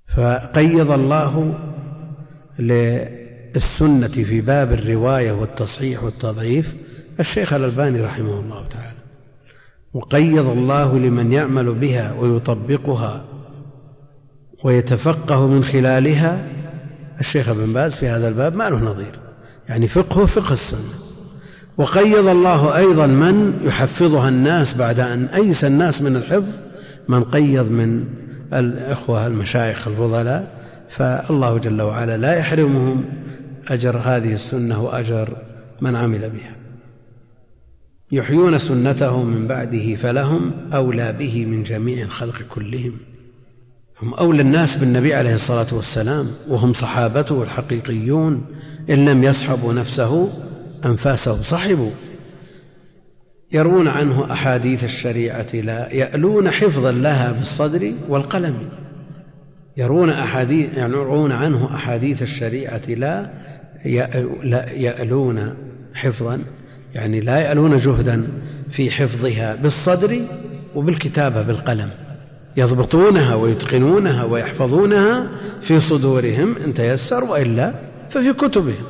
فقيض الله للسنة في باب الرواية والتصحيح والتضعيف الشيخ الألباني رحمه الله تعالى، وقيض الله لمن يعمل بها ويطبقها ويتفقه من خلالها الشيخ ابن باز في هذا الباب ما له نظير، يعني فقه السنة. وقيض الله أيضا من يحفظها الناس بعد أن أيس الناس من الحفظ، من قيض من الإخوة المشايخ الفضلاء، فالله جل وعلا لا يحرمهم أجر هذه السنة وأجر من عمل بها. يحيون سنته من بعده فلهم أولى به من جميع الخلق كلهم، هم أولى الناس بالنبي عليه الصلاة والسلام، وهم صحابته الحقيقيون، إن لم يصحبوا نفسه أنفاسه صحبوا. يروون عنه أحاديث الشريعة لا يألون حفظا لها بالصدر والقلم، يرون عنه أحاديث الشريعة لا يألون حفظا، يعني لا يألون جهدا في حفظها بالصدر وبالكتابة بالقلم، يضبطونها ويتقنونها ويحفظونها في صدورهم إن تيسر، وإلا ففي كتبهم.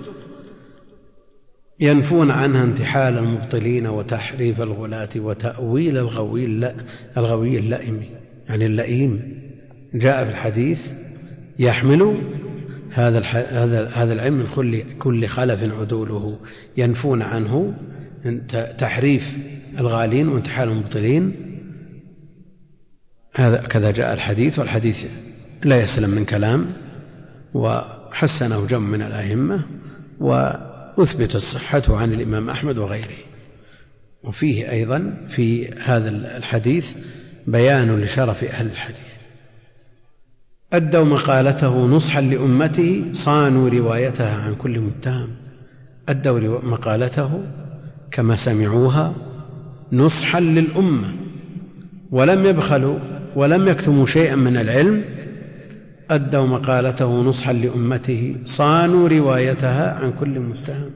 ينفون عنها انتحال المبطلين وتحريف الغلاة وتأويل الغوي اللئيم، يعني اللئيم جاء في الحديث يحمل هذا العلم من كل خلف عدوله، ينفون عنه تحريف الغالين وانتحال المبطلين. كذا جاء الحديث، والحديث لا يسلم من كلام، وحسنه جمع من الأئمة، وأثبت صحته عن الإمام أحمد وغيره. وفيه أيضا في هذا الحديث بيان لشرف أهل الحديث. أدوا مقالته نصحا لأمته، صانوا روايتها عن كل متهم. أدوا مقالته كما سمعوها نصحا للأمة، ولم يبخلوا ولم يكتموا شيئا من العلم. أدوا مقالته نصحا لأمته، صانوا روايتها عن كل متهم،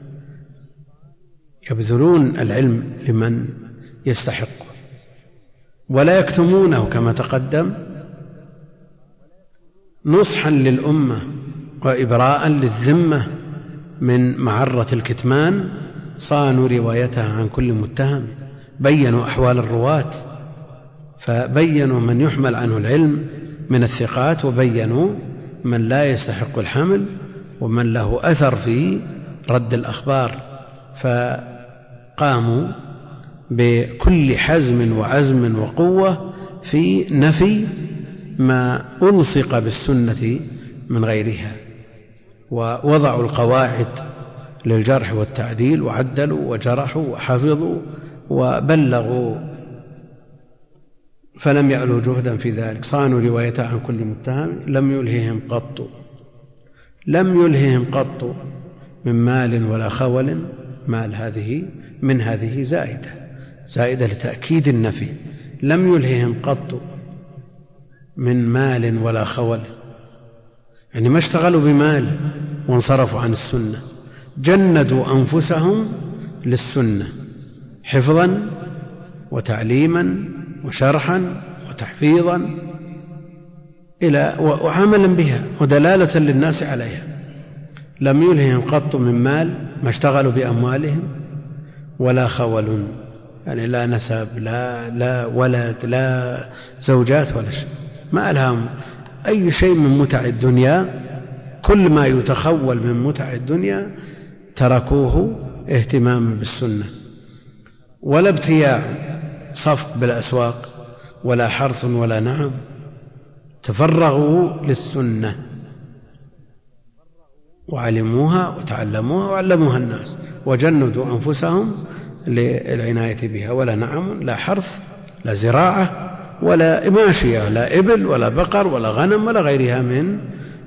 يبذلون العلم لمن يستحقه ولا يكتمونه كما تقدم، نصحا للأمة وإبراء للذمة من معرة الكتمان. صانوا روايتها عن كل متهم، بينوا أحوال الرواة، فبينوا من يحمل عنه العلم من الثقات، وبينوا من لا يستحق الحمل ومن له أثر في رد الأخبار، فقاموا بكل حزم وعزم وقوة في نفي ما ألصق بالسنة من غيرها، ووضعوا القواعد للجرح والتعديل، وعدلوا وجرحوا وحفظوا وبلغوا، فلم يألوا جهدا في ذلك. صانوا روايتها عن كل متهم، لم يلههم قط من مال ولا خول. مال هذه زائدة لتأكيد النفي، لم يلههم قط من مال ولا خول، يعني ما اشتغلوا بمال وانصرفوا عن السنة، جندوا أنفسهم للسنة حفظا وتعليما وشرحا وتحفيظا وعملا بها ودلالة للناس عليها. لم يلههم قط من مال، ما اشتغلوا بأموالهم، ولا خول، يعني لا نسب لا ولد لا زوجات ولا شيء، ما ألهم أي شيء من متع الدنيا. كل ما يتخول من متع الدنيا تركوه اهتماما بالسنة، ولا ابتياع صفق بالأسواق ولا حرث ولا نعم، تفرغوا للسنة وعلموها وتعلموها وعلموها الناس، وجندوا أنفسهم للعناية بها، ولا نعم لا حرث لا زراعة ولا ماشية، لا إبل ولا بقر ولا غنم ولا غيرها من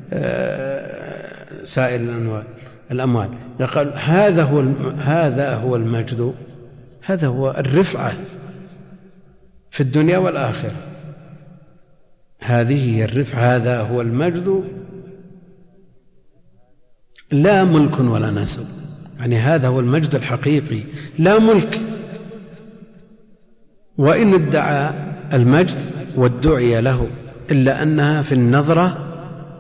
سائر الأموال. يقول هذا هو المجد، هذا هو الرفعة في الدنيا والآخرة، هذه هي الرفعة، هذا هو المجد، لا ملك ولا نسب، يعني هذا هو المجد الحقيقي، لا ملك. وإن ادعى المجد وادعي له، إلا أنها في النظرة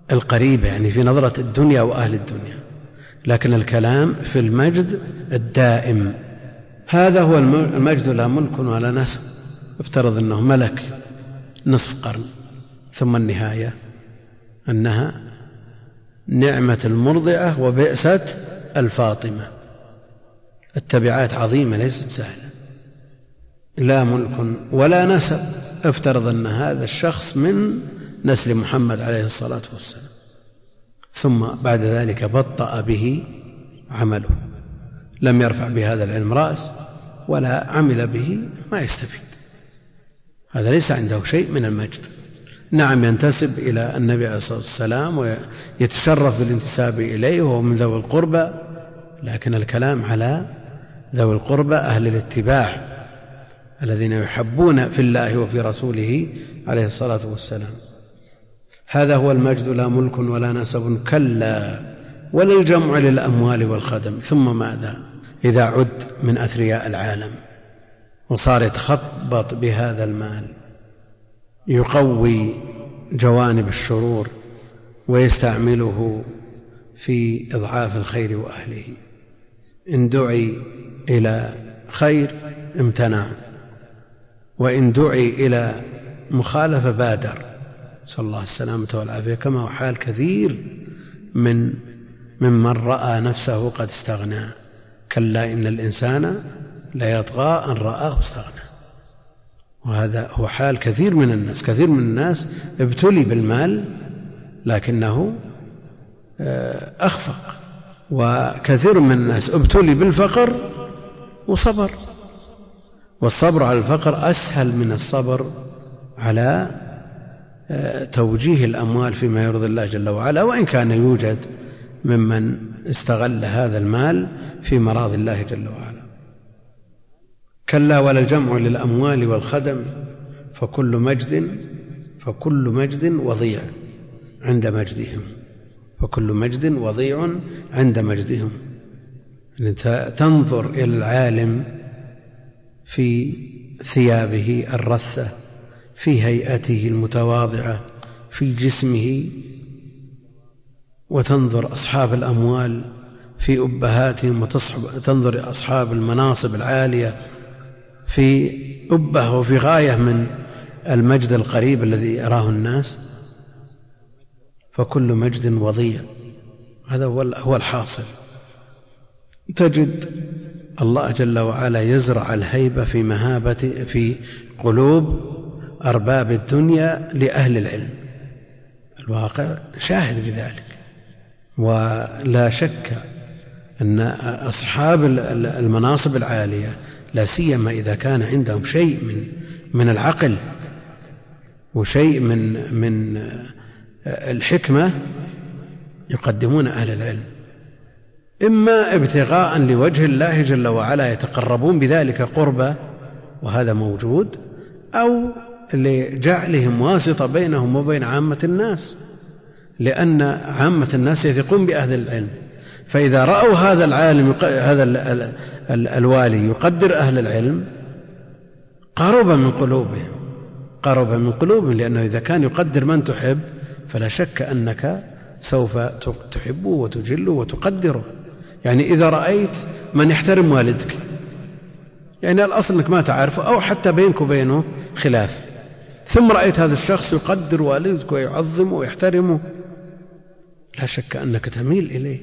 القريبة، يعني في نظرة الدنيا وأهل الدنيا، لكن الكلام في المجد الدائم. هذا هو المجد، لا ملك ولا نسب. افترض أنه ملك نصف قرن، ثم النهاية أنها نعمة المرضعة وبئسة الفاطمة. التبعات عظيمة ليست سهلة. لا ملك ولا نسب، افترض أن هذا الشخص من نسل محمد عليه الصلاة والسلام، ثم بعد ذلك بطأ به عمله، لم يرفع بهذا العلم رأس ولا عمل به، ما يستفيد. هذا ليس عنده شيء من المجد. نعم ينتسب إلى النبي عليه الصلاة والسلام ويتشرف بالانتساب إليه وهو من ذوي القربى، لكن الكلام على ذوي القربى أهل الاتباع الذين يحبون في الله وفي رسوله عليه الصلاة والسلام. هذا هو المجد، لا ملك ولا نسب، كلا ولا الجمع للأموال والخدم. ثم ماذا إذا عد من أثرياء العالم وصار يتخبط بهذا المال، يقوي جوانب الشرور ويستعمله في إضعاف الخير وأهله. إن دعي إلى خير امتنع، وإن دعي إلى مخالفة بادر. صلى الله السلامة والعافية، كما هو حال كثير ممن رأى نفسه قد استغنى. كلا إن الإنسان ليطغى أن رآه استغنى. وهذا هو حال كثير من الناس. كثير من الناس ابتلي بالمال لكنه أخفق، وكثير من الناس ابتلي بالفقر وصبر، والصبر على الفقر أسهل من الصبر على توجيه الأموال فيما يرضي الله جل وعلا، وإن كان يوجد ممن استغل هذا المال في مراضي الله جل وعلا. كلا ولا الجمع للأموال والخدم، فكل مجد وضيع عند مجدهم. فكل مجد وضيع عند مجدهم. تنظر إلى العالم في ثيابه الرثة، في هيئته المتواضعة، في جسمه، وتنظر أصحاب الأموال في أبهاتهم، وتنظر أصحاب المناصب العالية في أبه وفي غاية من المجد القريب الذي يراه الناس. فكل مجد وضيع، هذا هو الحاصل. تجد الله جل وعلا يزرع الهيبة في قلوب أرباب الدنيا لأهل العلم. الواقع شاهد بذلك. ولا شك أن أصحاب المناصب العالية، لا سيما إذا كان عندهم شيء من العقل وشيء من الحكمة، يقدمون أهل العلم، إما ابتغاء لوجه الله جل وعلا يتقربون بذلك قربة، وهذا موجود، أو لجعلهم واسطة بينهم وبين عامة الناس، لأن عامة الناس يثقون بأهل العلم. فإذا رأوا هذا العالم هذا الوالي يقدر أهل العلم، قرب من قلوبهم، لأنه إذا كان يقدر من تحب فلا شك أنك سوف تحبه وتجله وتقدره. يعني إذا رأيت من يحترم والدك، يعني الأصل أنك ما تعرفه أو حتى بينك وبينه خلاف، ثم رأيت هذا الشخص يقدر والدك ويعظمه ويحترمه، لا شك أنك تميل إليه.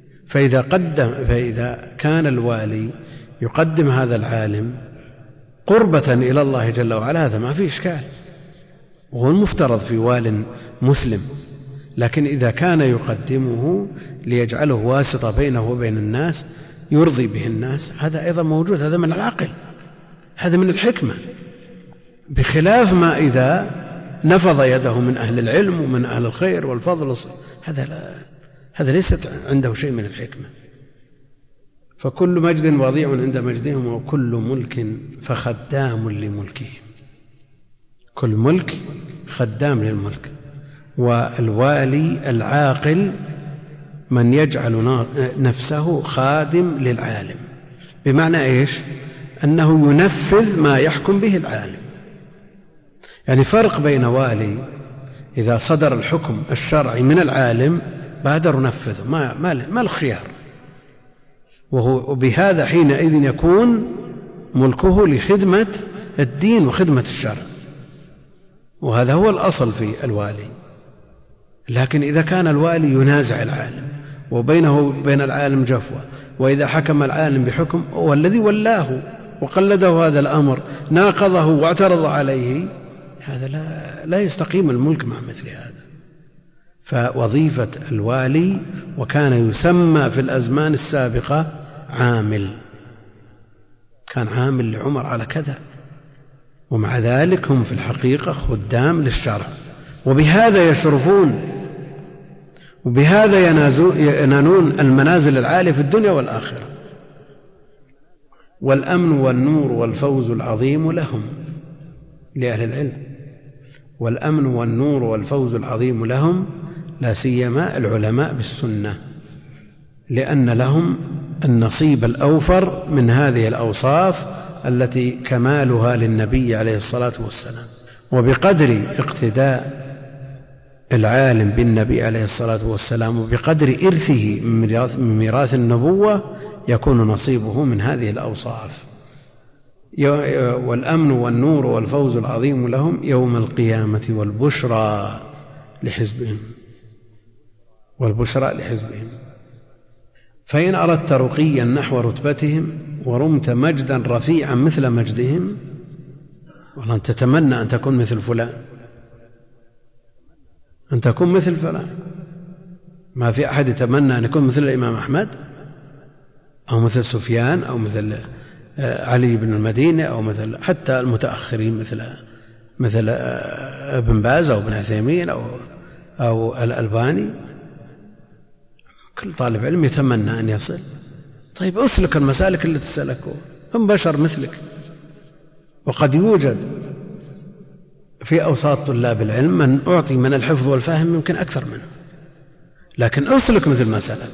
فإذا كان الوالي يقدم هذا العالم قربة إلى الله جل وعلا، هذا ما فيه إشكال، وهو المفترض في وال مسلم. لكن إذا كان يقدمه ليجعله واسطة بينه وبين الناس يرضي به الناس، هذا أيضا موجود، هذا من العقل، هذا من الحكمة، بخلاف ما إذا نفض يده من أهل العلم ومن أهل الخير والفضل، هذا ليست عنده شيء من الحكمة. فكل مجد وضيع عند مجدهم، وكل ملك فخدام لملكهم. كل ملك خدام للملك. والوالي العاقل من يجعل نفسه خادم للعالم، بمعنى إيش؟ أنه ينفذ ما يحكم به العالم. يعني فرق بين والي إذا صدر الحكم الشرعي من العالم بادروا نفذه، ما الخيار. وبهذا حينئذ يكون ملكه لخدمة الدين وخدمة الشرع، وهذا هو الأصل في الوالي. لكن إذا كان الوالي ينازع العالم وبينه وبين العالم جفوة، وإذا حكم العالم بحكم والذي ولاه وقلده هذا الأمر ناقضه واعترض عليه، هذا لا يستقيم الملك مع مثل هذا. فوظيفة الوالي، وكان يسمى في الأزمان السابقة عامل، كان عامل لعمر على كذا، ومع ذلك هم في الحقيقة خدام للشرع، وبهذا يشرفون، وبهذا ينالون المنازل العالية في الدنيا والآخرة. والأمن والنور والفوز العظيم لهم، لأهل العلم، والأمن والنور والفوز العظيم لهم، لا سيما العلماء بالسنة، لأن لهم النصيب الأوفر من هذه الأوصاف التي كمالها للنبي عليه الصلاة والسلام. وبقدر اقتداء العالم بالنبي عليه الصلاة والسلام وبقدر إرثه من ميراث النبوة يكون نصيبه من هذه الأوصاف. والأمن والنور والفوز العظيم لهم يوم القيامة والبشرى لحزبهم، فإن أردت رقيا نحو رتبتهم ورمت مجدا رفيعا مثل مجدهم، والله أن تتمنى أن تكون مثل فلان، أن تكون مثل فلان. ما في أحد يتمنى أن يكون مثل الإمام أحمد أو مثل سفيان أو مثل علي بن المدينة أو مثل حتى المتأخرين مثل ابن باز أو ابن عثيمين أو الألباني. كل طالب علم يتمنى أن يصل. طيب أسلك المسالك التي سلكوها، هم بشر مثلك، وقد يوجد في أوساط طلاب العلم من أعطي من الحفظ والفهم يمكن أكثر منه، لكن أسلك مثل ما سلك.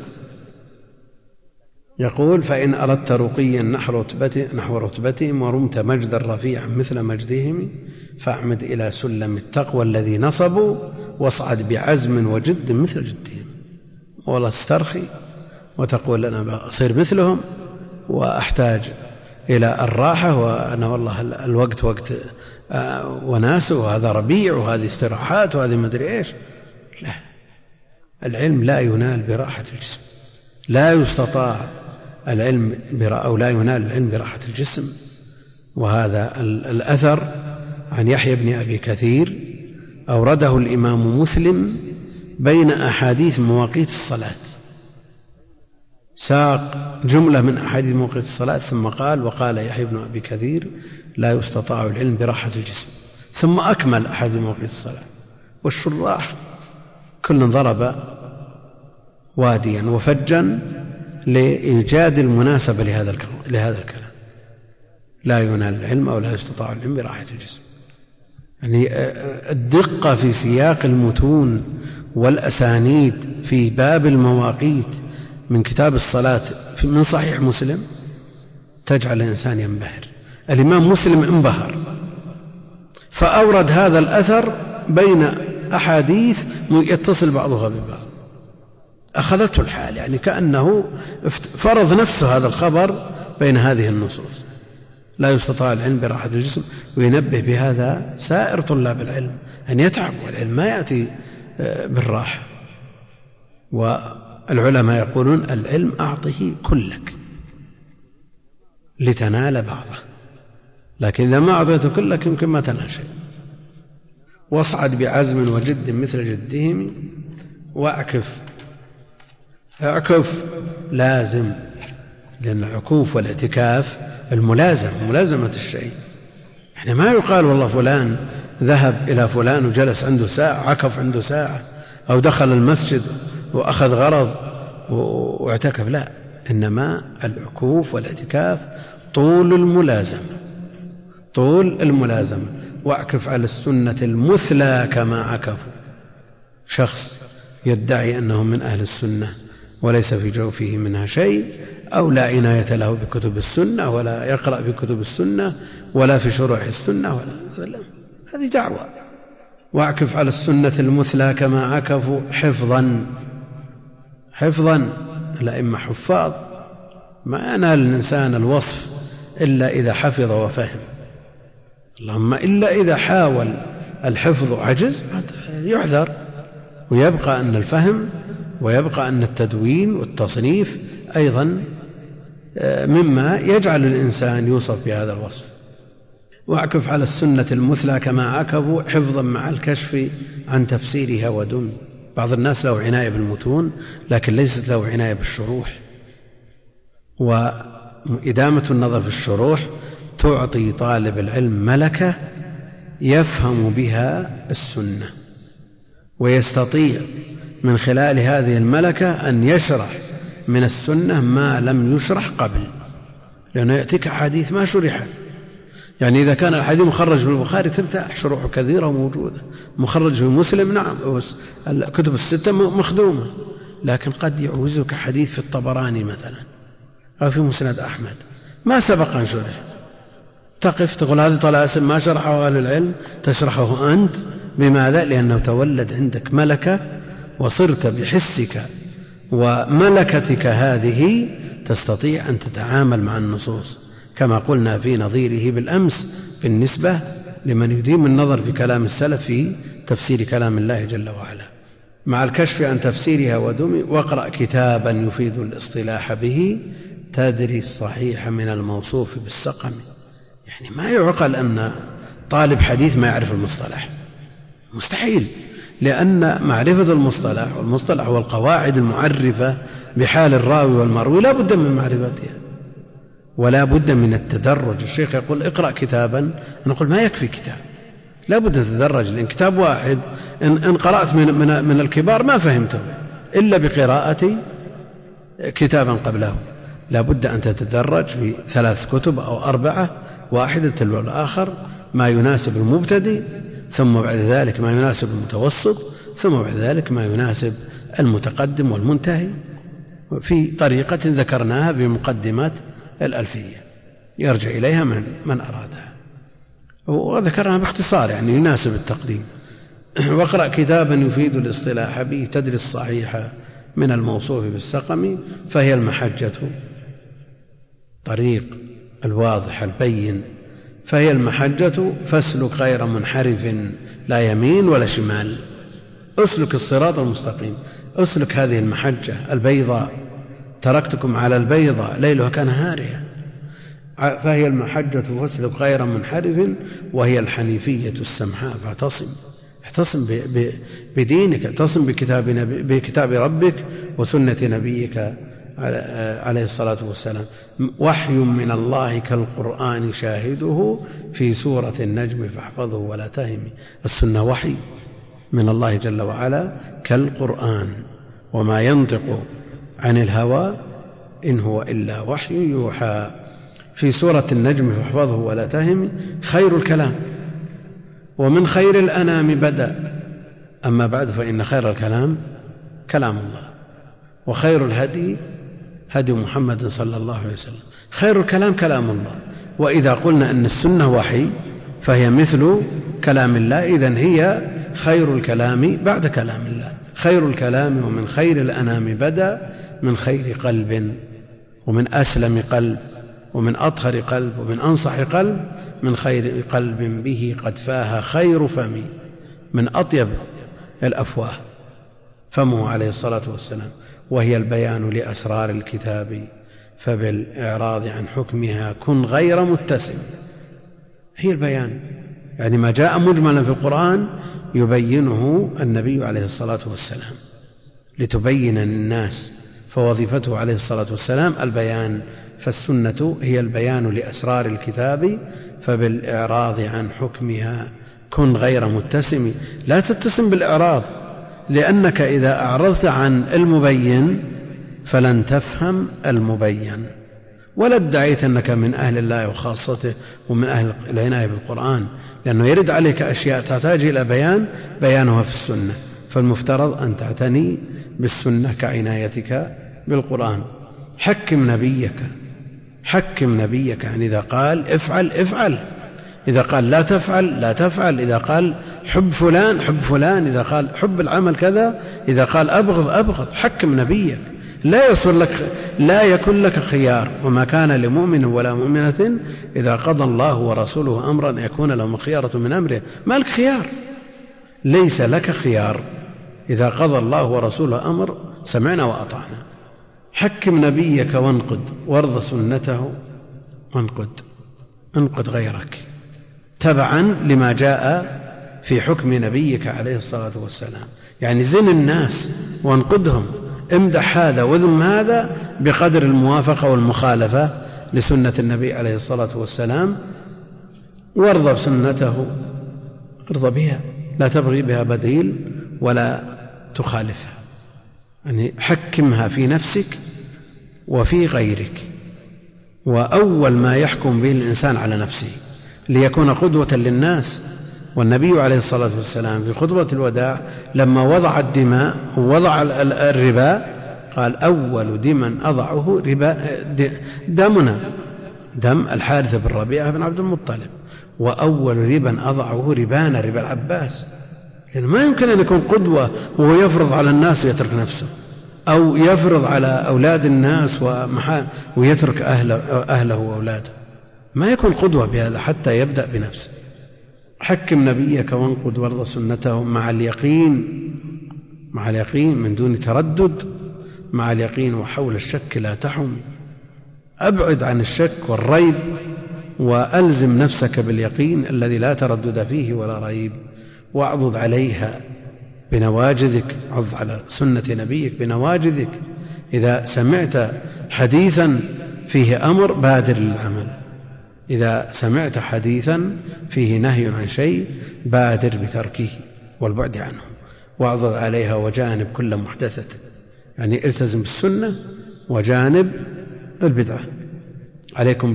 يقول فإن أردت رقيا نحو رتبتهم ورمت مجدا رفيعا مثل مجدهم فاعمد إلى سلم التقوى الذي نصبوا واصعد بعزم وجد مثل جدهم. والله استرخي وتقول أنا أصير مثلهم وأحتاج إلى الراحة، وأنا والله الوقت وقت وناس، وهذا ربيع وهذه استراحات وهذه مدري إيش. لا، العلم لا ينال براحة الجسم، لا يستطاع العلم أو لا ينال العلم براحة الجسم. وهذا الأثر عن يحيى بن أبي كثير أورده الإمام مسلم بين أحاديث مواقيت الصلاة، ساق جملة من أحاديث مواقيت الصلاة ثم قال وقال يحيى بن أبي كثير لا يستطاع العلم براحة الجسم، ثم أكمل أحاديث مواقيت الصلاة. والشراح كل ضرب واديا وفجا لإيجاد المناسبة لهذا الكلام. لا ينال العلم أو لا يستطاع العلم براحة الجسم. يعني الدقة في سياق المتون والأسانيد في باب المواقيت من كتاب الصلاة من صحيح مسلم تجعل الإنسان ينبهر. الإمام مسلم انبهر فأورد هذا الأثر بين أحاديث يتصل بعضها ببعض، أخذته الحال، يعني كأنه فرض نفسه هذا الخبر بين هذه النصوص. لا يستطاع العلم براحة الجسم، وينبه بهذا سائر طلاب العلم أن يتعب، والعلم ما يأتي بالراحة. والعلماء يقولون العلم أعطه كلك لتنال بعضه، لكن إذا ما أعطيته كلك يمكن ما تنال شيء. واصعد بعزم وجد مثل جدهم واعكف لازم، لأن العكوف والاعتكاف ملازمة الشيء. يعني ما يقال والله فلان ذهب إلى فلان وجلس عنده ساعة عكف عنده ساعة، أو دخل المسجد وأخذ غرض واعتكف، لا، إنما العكوف والاعتكاف طول الملازمة. واعكف على السنة المثلى كما عكفوا. شخص يدعي أنه من أهل السنة وليس في جوفه منها شيء، أو لا عناية له بكتب السنة ولا يقرأ بكتب السنة ولا في شروح السنة ولا، هذه دعوة واعكف على السنة المثلى كما عكفوا حفظا. الأئمة حفاظ، ما ينال الإنسان الوصف إلا إذا حفظ وفهم، اللهم إلا إذا حاول الحفظ عجز يعذر، ويبقى أن الفهم ويبقى أن التدوين والتصنيف أيضا مما يجعل الإنسان يوصف بهذا الوصف. واعكف على السنة المثلى كما عكفوا حفظا مع الكشف عن تفسيرها ودم. بعض الناس له عناية بالمتون لكن ليست له عناية بالشروح، وإدامة النظر في الشروح تعطي طالب العلم ملكة يفهم بها السنة، ويستطيع من خلال هذه الملكة أن يشرح من السنة ما لم يشرح قبل، لأنه يأتيك حديث ما شرحت. يعني إذا كان الحديث مخرج في البخاري ترتاح، شروح كثيرة وموجودة، مخرج في مسلم نعم، الكتب الستة مخدومة، لكن قد يعوزك حديث في الطبراني مثلا أو في مسند أحمد ما سبق أن شرح، تقف تقول هذه طلاسم ما شرحه أهل العلم، تشرحه أنت. بماذا؟ لأنه تولد عندك ملكة، وصرت بحسك وملكتك هذه تستطيع أن تتعامل مع النصوص، كما قلنا في نظيره بالأمس بالنسبة لمن يديم النظر في كلام السلف في تفسير كلام الله جل وعلا. مع الكشف عن تفسيرها ودم. واقرأ كتابا يفيد الاصطلاح به تدري الصحيح من الموصوف بالسقم. يعني ما يعقل أن طالب حديث ما يعرف المصطلح، مستحيل، لأن معرفة المصطلح والمصطلح والقواعد المعرفة بحال الراوي والمروي لا بد من معرفتها ولا بد من التدرج. الشيخ يقول اقرأ كتابا، نقول ما يكفي كتاب، لا بد أن تتدرج، لأن كتاب واحد إن قرأت من الكبار ما فهمته إلا بقراءة كتابا قبله، لا بد أن تتدرج في 3 كتب أو 4 واحدة تلو الآخر، ما يناسب المبتدئ، ثم بعد ذلك ما يناسب المتوسط، ثم بعد ذلك ما يناسب المتقدم والمنتهي، في طريقة ذكرناها بمقدمات الألفية يرجع إليها من أرادها، وذكرنا باختصار يعني يناسب التقديم. واقرأ كتابا يفيد الاصطلاح به تدري الصحيح من الموصوف بالسقم، فهي المحجة، طريق الواضح البين، فهي المحجة فاسلك غير منحرف لا يمين ولا شمال، اسلك الصراط المستقيم، اسلك هذه المحجة البيضاء، تركتكم على البيضاء ليلها كنهارها، فهي المحجة فاسلك غير منحرف، وهي الحنيفية السمحاء، اعتصم بدينك، اعتصم بكتاب ربك وسنة نبيك عليه الصلاة والسلام. وحي من الله كالقرآن شاهده في سورة النجم فاحفظه ولا تهم. السنة وحي من الله جل وعلا كالقرآن، وما ينطق عن الهوى إن هو إلا وحي يوحى. في سورة النجم فاحفظه ولا تهم خير الكلام، ومن خير الأنام بدأ، أما بعد فإن خير الكلام كلام الله، وخير الهدي هدي محمد صلى الله عليه وسلم. خير الكلام كلام الله، وإذا قلنا أن السنة وحي فهي مثل كلام الله، إذن هي خير الكلام بعد كلام الله. خير الكلام ومن خير الأنام بدأ، من خير قلب ومن أسلم قلب ومن أطهر قلب ومن أنصح قلب، من خير قلب به قد فاه خير فم، من أطيب الأفواه فمه عليه الصلاة والسلام. وهي البيان لأسرار الكتاب، فبالإعراض عن حكمها كن غير متسم. هي البيان، يعني ما جاء مجملا في القرآن يبينه النبي عليه الصلاة والسلام لتبين للناس، فوظيفته عليه الصلاة والسلام البيان. فالسنة هي البيان لأسرار الكتاب، فبالإعراض عن حكمها كن غير متسم. لا تتسم بالإعراض، لأنك إذا أعرضت عن المبين فلن تفهم المبين، ولا ادعيت أنك من أهل الله وخاصته ومن أهل العناية بالقرآن، لأنه يرد عليك أشياء تحتاج إلى بيانها في السنة، فالمفترض أن تعتني بالسنة كعنايتك بالقرآن. حكم نبيك، يعني إذا قال افعل افعل، إذا قال لا تفعل لا تفعل، إذا قال حب فلان حب فلان، إذا قال حب العمل كذا، إذا قال أبغض أبغض. حكم نبيك، لا يكن لك خيار. وما كان لمؤمن ولا مؤمنة إذا قضى الله ورسوله أمرا أن يكون لهم الخيارة من أمره. ما لك خيار، ليس لك خيار. إذا قضى الله ورسوله أمر سمعنا وأطعنا. حكم نبيك وانقد، وارض سنته انقد غيرك تبعا لما جاء في حكم نبيك عليه الصلاة والسلام. يعني زن الناس وانقدهم، امدح هذا وذم هذا بقدر الموافقة والمخالفة لسنة النبي عليه الصلاة والسلام، وارض بسنته، ارضى بها، لا تبغي بها بديل ولا تخالفها. يعني حكمها في نفسك وفي غيرك. وأول ما يحكم به الإنسان على نفسه ليكون قدوة للناس. والنبي عليه الصلاة والسلام في خطبة الوداع لما وضع الدماء ووضع الربا قال أول دم أضعه دمنا، دم الحارث بن ربيعة بن عبد المطلب، وأول ربا أضعه ربانا، ربا العباس. يعني ما يمكن أن يكون قدوة وهو يفرض على الناس ويترك نفسه، أو يفرض على أولاد الناس ويترك أهله وأولاده. ما يكون قدوة بهذا حتى يبدأ بنفسه. حكم نبيك وانقد وارض سنته مع اليقين من دون تردد، مع اليقين وحول الشك لا تحم. أبعد عن الشك والريب وألزم نفسك باليقين الذي لا تردد فيه ولا ريب، واعضد عليها بنواجذك، عض على سنة نبيك بنواجذك. إذا سمعت حديثا فيه أمر بادر للعمل، إذا سمعت حديثا فيه نهي عن شيء بادر بتركه والبعد عنه، واعضد عليها وجانب كل محدثة. يعني التزم بالسنة وجانب البدعة. عليكم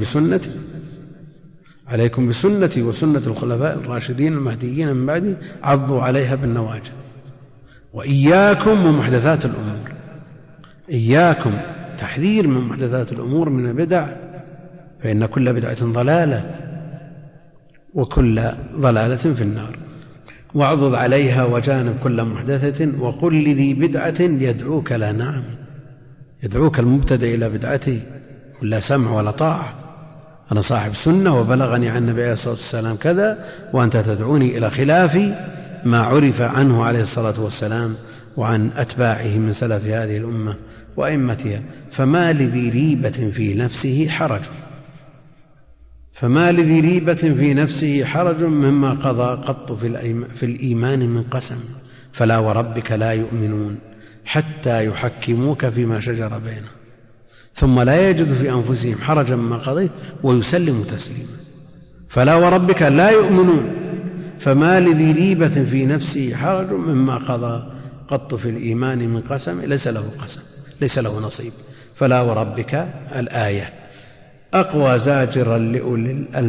بسنتي وسنة الخلفاء الراشدين المهديين من بعدي، عضوا عليها بالنواجذ. وإياكم ومحدثات الأمور، إياكم تحذير من محدثات الأمور من البدع، فإن كل بدعة ضلالة وكل ضلالة في النار. واعضد عليها وجانب كل محدثة، وقل لذي بدعة يدعوك لا نعم، يدعوك المبتدئ إلى بدعته ولا سمع ولا طاعة. أنا صاحب سنة وبلغني عن النبي عليه الصلاة والسلام كذا، وأنت تدعوني إلى خلاف ما عرف عنه عليه الصلاة والسلام وعن أتباعه من سلف هذه الأمة وأئمتها. فما لذي ريبة في نفسه حرج مما قضى قط في الإيمان من قسم. فلا وربك لا يؤمنون حتى يحكموك فيما شجر بينهم ثم لا يجد في أنفسهم حرجا مما قضيت ويسلموا تسليما. فلا وربك لا يؤمنون، فما لذي ريبة في نفسه حرج مما قضى قط في الإيمان من قسم، ليس له نصيب. فلا وربك الآية أقوى زاجر لأولي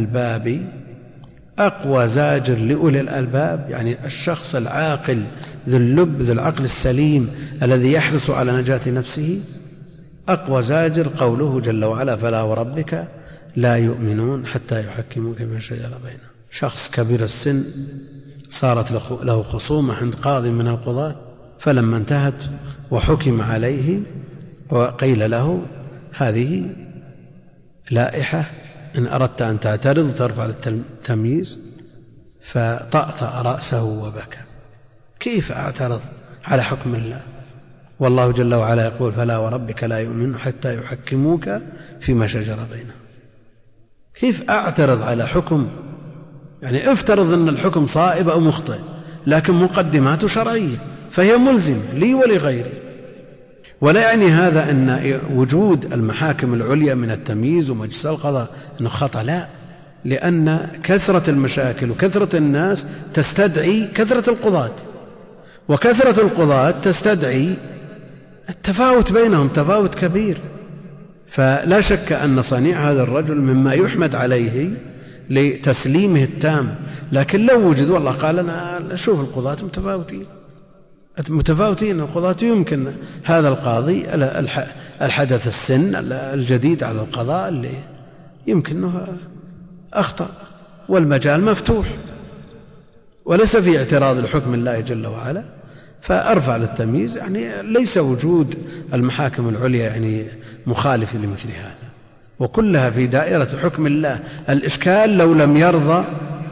الألباب، يعني الشخص العاقل ذو اللب ذو العقل السليم الذي يحرص على نجاة نفسه. أقوى زاجر قوله جل وعلا فلا وربك لا يؤمنون حتى يحكموك فيما شجر بينهم. شخص كبير السن صارت له خصومة عند قاضي من القضاة، فلما انتهت وحكم عليه وقيل له هذه لائحة إن أردت أن تعترض ترفع التمييز، فطأطأ رأسه وبكى. كيف أعترض على حكم الله؟ والله جل وعلا يقول فلا وربك لا يؤمنون حتى يحكموك فيما شجر بينهم. كيف أعترض على حكم؟ يعني افترض أن الحكم صائب أو مخطئ، لكن مقدماته شرعية فهي ملزم لي ولغيري. ولا يعني هذا أن وجود المحاكم العليا من التمييز ومجلس القضاء أنه خطأ، لا، لأن كثرة المشاكل وكثرة الناس تستدعي كثرة القضاة، وكثرة القضاة تستدعي التفاوت بينهم تفاوت كبير. فلا شك أن صنيع هذا الرجل مما يحمد عليه لتسليمه التام، لكن لو وجد والله قال أنا أشوف القضاة متفاوتين القضاة، يمكن هذا القاضي الحدث السن الجديد على القضاء اللي يمكن أنه أخطأ والمجال مفتوح وليس في اعتراض لحكم الله جل وعلا، فأرفع للتمييز يعني ليس وجود المحاكم العليا يعني مخالف لمثل هذا، وكلها في دائرة حكم الله. الإشكال لو لم يرضى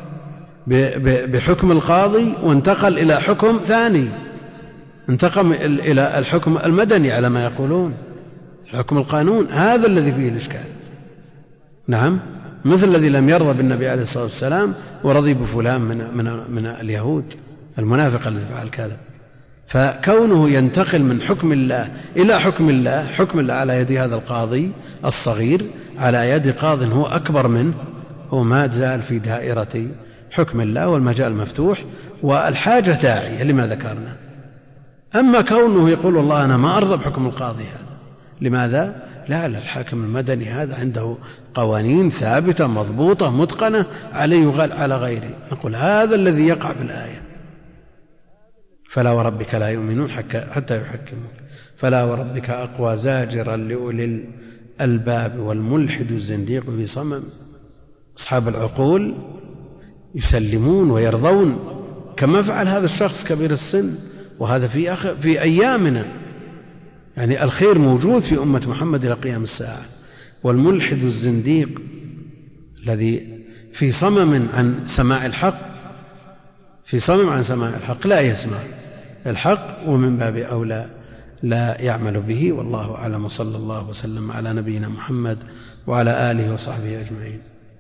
بحكم القاضي وانتقل إلى حكم ثاني، انتقل إلى الحكم المدني على ما يقولون، حكم القانون، هذا الذي فيه الإشكال. نعم، مثل الذي لم يرضى بالنبي عليه الصلاة والسلام ورضي بفلان من اليهود المنافق الذي فعل كذا. فكونه ينتقل من حكم الله إلى حكم الله، حكم الله على يد هذا القاضي الصغير على يد قاض هو أكبر منه، هو ما زال في دائرة حكم الله والمجال مفتوح والحاجة داعية لما ذكرنا. أما كونه يقول والله أنا ما أرضى بحكم القاضي هذا، لماذا؟ لا، الحاكم المدني هذا عنده قوانين ثابتة مضبوطة متقنة عليه على غيره. نقول هذا الذي يقع في الآية، فلا وربك لا يؤمنون حتى يحكمون. فلا وربك أقوى زاجرا لأولي الألباب والملحد الزنديق في صمم. أصحاب العقول يسلمون ويرضون كما فعل هذا الشخص كبير السن، وهذا في أيامنا، يعني الخير موجود في أمة محمد إلى قيام الساعة. والملحد الزنديق الذي في صمم عن سماع الحق، في صمم عن سماع الحق، لا يسمع الحق، ومن باب أولى لا يعمل به. والله أعلم، صلى الله وسلم على نبينا محمد وعلى آله وصحبه أجمعين.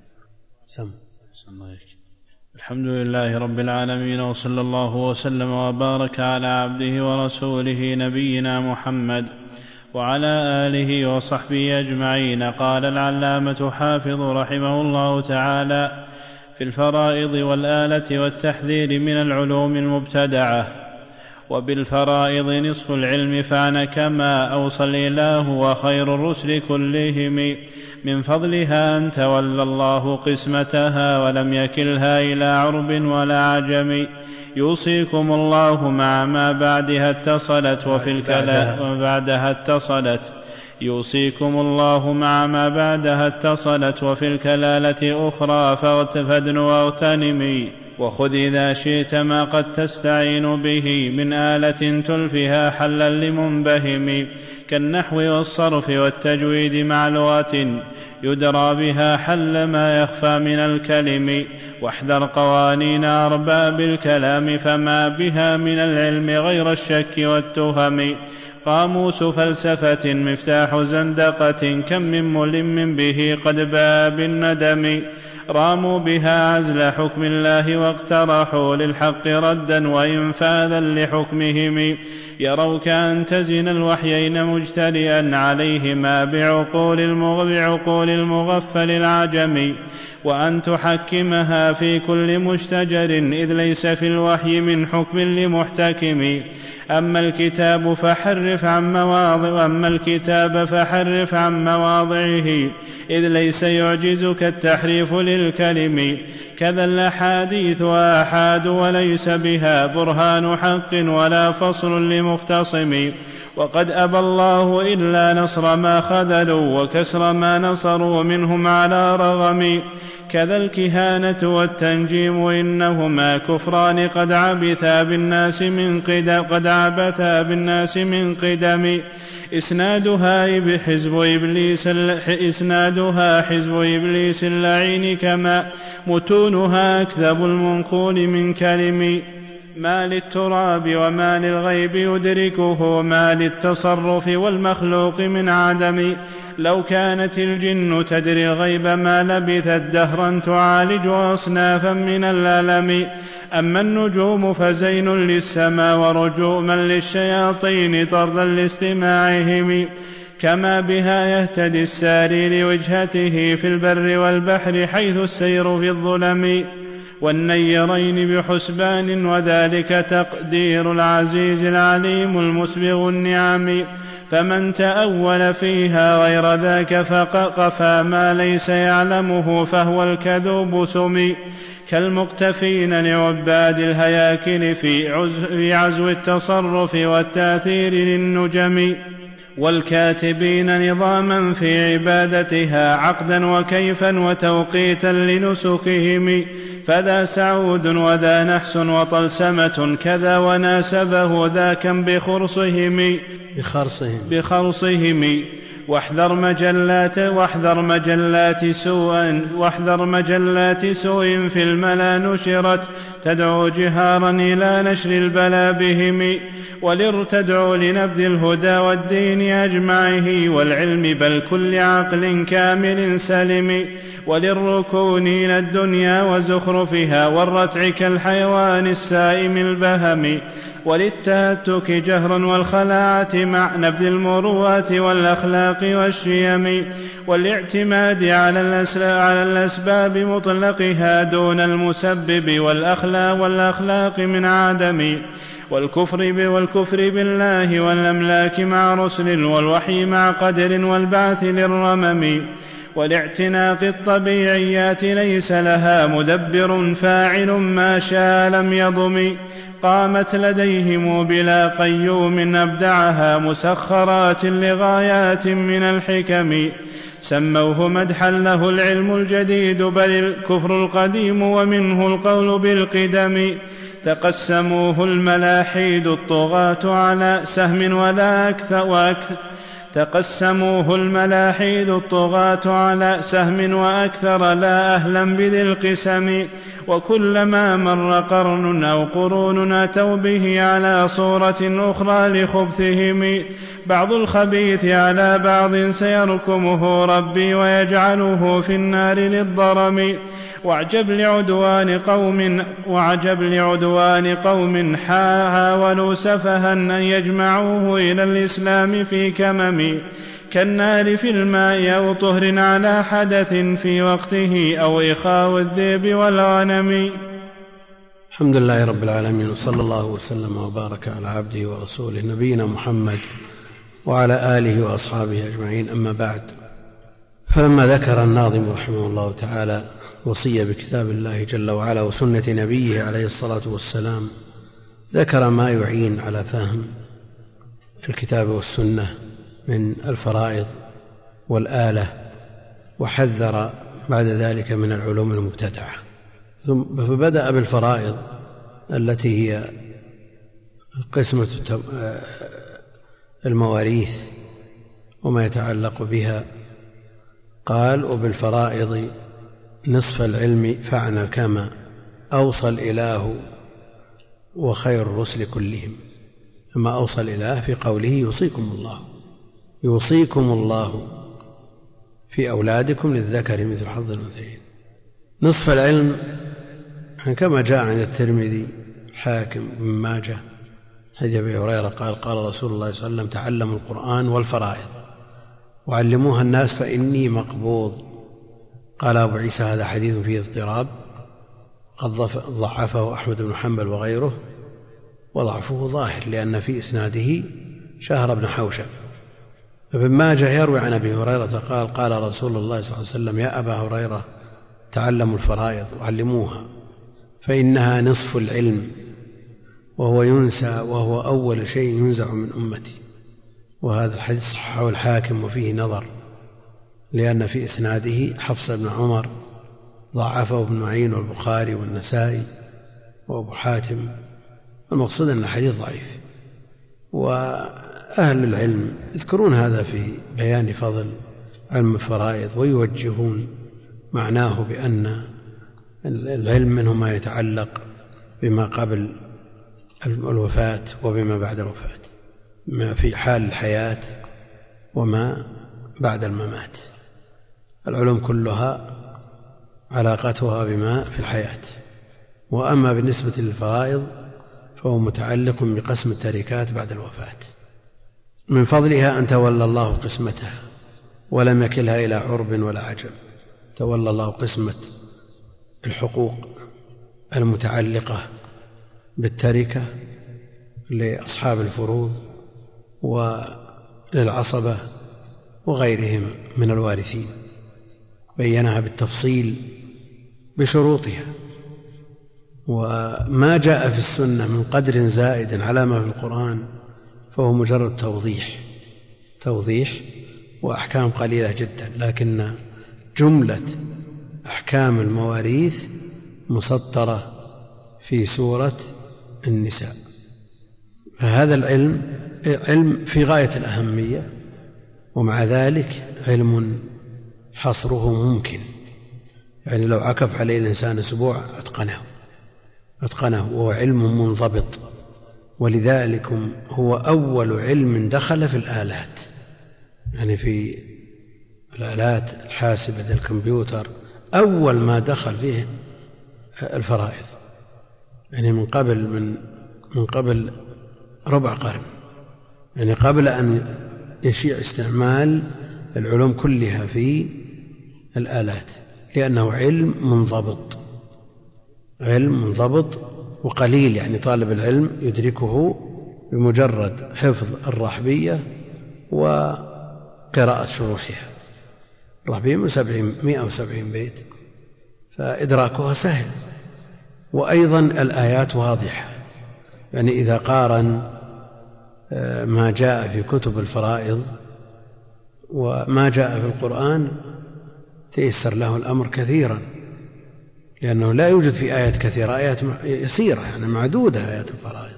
الحمد لله رب العالمين، وصلى الله وسلم وبارك على عبده ورسوله نبينا محمد وعلى آله وصحبه أجمعين. قال العلامة حافظ رحمه الله تعالى في الفرائض والآلة والتحذير من العلوم المبتدعة: وبالفرائض نصف العلم فعن كما أوصى الإله وخير الرسل كلهم، من فضلها أن تولى الله قسمتها ولم يكلها إلى عرب ولا عجم. يوصيكم الله مع ما بعدها اتصلت وفي الكلام بعدها اتصلت يوصيكم الله مع ما بعدها اتصلت وفي الكلالة أخرى فادن واغتنمي. وخذ إذا شئت ما قد تستعين به من آلة تلفها حلا لمنبهم، كالنحو والصرف والتجويد مع لغة يدرى بها حل ما يخفى من الكلم. واحذر قوانين أرباب الكلام فما بها من العلم غير الشك والتهم. قاموس فلسفة مفتاح زندقة، كم من ملم به قد باء بالندم. راموا بها عزل حكم الله واقترحوا للحق ردا وإنفاذا لحكمهم. يروك أن تزن الوحيين مجترئا عليهما بعقول المغفل العجم، وأن تحكمها في كل مشتجر إذ ليس في الوحي من حكم لمحتكم. أما الكتاب فحرف عن مواضعه إذ ليس يعجزك التحريف للكلم. كذا الأحاديث وآحاد وليس بها برهان حق ولا فصل لمختصم. وقد أبى الله إلا نصر ما خذلوا وكسر ما نصروا منهم على رغم. كذا الكهانة والتنجيم إنهما كفران قد عبثا بالناس من قدم. إسنادها حزب إبليس اللعين، كما متونها أكذب المنقول من كلم. ما للتراب وما للغيب يدركه، ما للتصرف والمخلوق من عدم. لو كانت الجن تدري الغيب ما لبثت دهرا تعالج أصنافا من الألم. أما النجوم فزين للسماء ورجوما للشياطين طردا لاستماعهم. كما بها يهتدي الساري لوجهته في البر والبحر حيث السير في الظلم. والنيرين بحسبان، وذلك تقدير العزيز العليم المسبغ النعم. فمن تأول فيها غير ذاك فقفى ما ليس يعلمه فهو الكذوب سمي. كالمقتفين لعباد الهياكل في عزو التصرف والتأثير للنجم. والكاتبين نظاما في عبادتها عقدا وكيفا وتوقيتا لنسكهم، فذا سعود وذا نحس وطلسمة كذا وناسبه ذاكا بخرصهم. واحذر مجلات سوء في الملا نشرت تدعو جهارا إلى نشر البلا بهم، ولارتدعوا لنبذ الهدى والدين أجمعه والعلم بل كل عقل كامل سلم، وللركون إلى الدنيا وزخرفها والرتع كالحيوان السائم البهم، وللتهتك جهرا والخلاعة مع نبذ المروءات والأخلاق والشيم، والاعتماد على الأسباب مطلقها دون المسبب والأخلاق من عدم، والكفر بالله والأملاك مع رسل والوحي مع قدر والبعث للرمم، والاعتناق الطبيعيات ليس لها مدبر فاعل ما شاء لم يضم، قامت لديهم بلا قيوم أبدعها مسخرات لغايات من الحكم، سموه مدحا له العلم الجديد بل الكفر القديم ومنه القول بالقدم، تقسموه الملاحيد الطغاة على سهم ولا أكثر لا أهلا بذي القسم، وكلما مر قرن أو قرون أتوا به على صورة أخرى لخبثهم، بعض الخبيث على بعض سيركمه ربي ويجعله في النار للضرم، وعجب لعدوان قوم حاولوا سفها أن يجمعوه إلى الإسلام في كمم، كالنار في الماء أو طهر على حدث في وقته أو إخاء الذئب والغنم. الحمد لله رب العالمين، وصلى الله وسلم وبارك على عبده ورسوله نبينا محمد وعلى آله وأصحابه أجمعين، أما بعد. فلما ذكر الناظم رحمه الله تعالى وصية بكتاب الله جل وعلا وسنة نبيه عليه الصلاة والسلام، ذكر ما يعين على فهم الكتاب والسنة من الفرائض والآلة، وحذر بعد ذلك من العلوم المبتدعة. فبدأ بالفرائض التي هي قسمة المواريث وما يتعلق بها، قال: وبالفرائض نصف العلم فاعنا كما أوصى الإله وخير الرسل كلهم. ثم أوصى الإله في قوله: يوصيكم الله في أولادكم للذكر مثل حظ الأنثيين. نصف العلم كما جاء عن الترمذي الحاكم بن ماجه حديث أبي هريرة قال رسول الله صلى الله عليه وسلم: تعلموا القرآن والفرائض وعلموها الناس فإني مقبوض. قال أبو عيسى: هذا حديث فيه اضطراب، قد ضعفه أحمد بن حنبل وغيره، وضعفه ظاهر لأن في إسناده شهر بن حوشب. فابن ماجه يروي عن أبي هريرة قال رسول الله صلى الله عليه وسلم: يا أبا هريرة تعلموا الفرائض وعلموها فإنها نصف العلم، وهو ينسى وهو أول شيء ينزع من أمتي. وهذا الحديث صححه الحاكم وفيه نظر، لأن في إسناده حفص بن عمر ضعفه ابن معين والبخاري والنسائي وأبو حاتم. المقصود أن الحديث ضعيف، وأهل العلم يذكرون هذا في بيان فضل علم الفرائض، ويوجهون معناه بأن العلم منه ما يتعلق بما قبل الوفاة وبما بعد الوفاة، ما في حال الحياة وما بعد الممات. العلوم كلها علاقتها بما في الحياة. وأما بالنسبة للفرائض فهو متعلق بقسم التركات بعد الوفاة. من فضلها أن تولى الله قسمتها ولم يكلها إلى عرب ولا عجم. تولى الله قسمة الحقوق المتعلقة بالتركة لأصحاب الفروض وللعصبة وغيرهم من الوارثين، بينها بالتفصيل بشروطها. وما جاء في السنة من قدر زائد على ما في القرآن فهو مجرد توضيح وأحكام قليلة جدا، لكن جملة أحكام المواريث مسطرة في سورة النساء. فهذا العلم علم في غاية الأهمية، ومع ذلك علم حصره ممكن، يعني لو عكف عليه الإنسان أسبوع أتقنه، وهو علم منضبط. ولذلك هو أول علم دخل في الآلات، يعني في الآلات الحاسبة الكمبيوتر أول ما دخل فيه الفرائض، يعني من قبل ربع قرن، يعني قبل أن يشيع استعمال العلوم كلها في الآلات، لأنه علم منضبط وقليل، يعني طالب العلم يدركه بمجرد حفظ الرحبية وقراءة شروحها. الرحبية 170 بيت، فإدراكها سهل، وأيضا الآيات واضحة. يعني إذا قارن ما جاء في كتب الفرائض وما جاء في القرآن تيسر له الأمر كثيرا، لأنه لا يوجد في آيات كثيرة، آيات يسيرة يعني معدودة آيات الفرائض،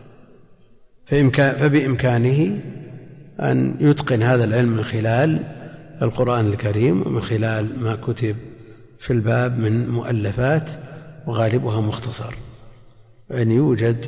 فبإمكانه أن يتقن هذا العلم من خلال القرآن الكريم ومن خلال ما كتب في الباب من مؤلفات وغالبها مختصر. يعني يوجد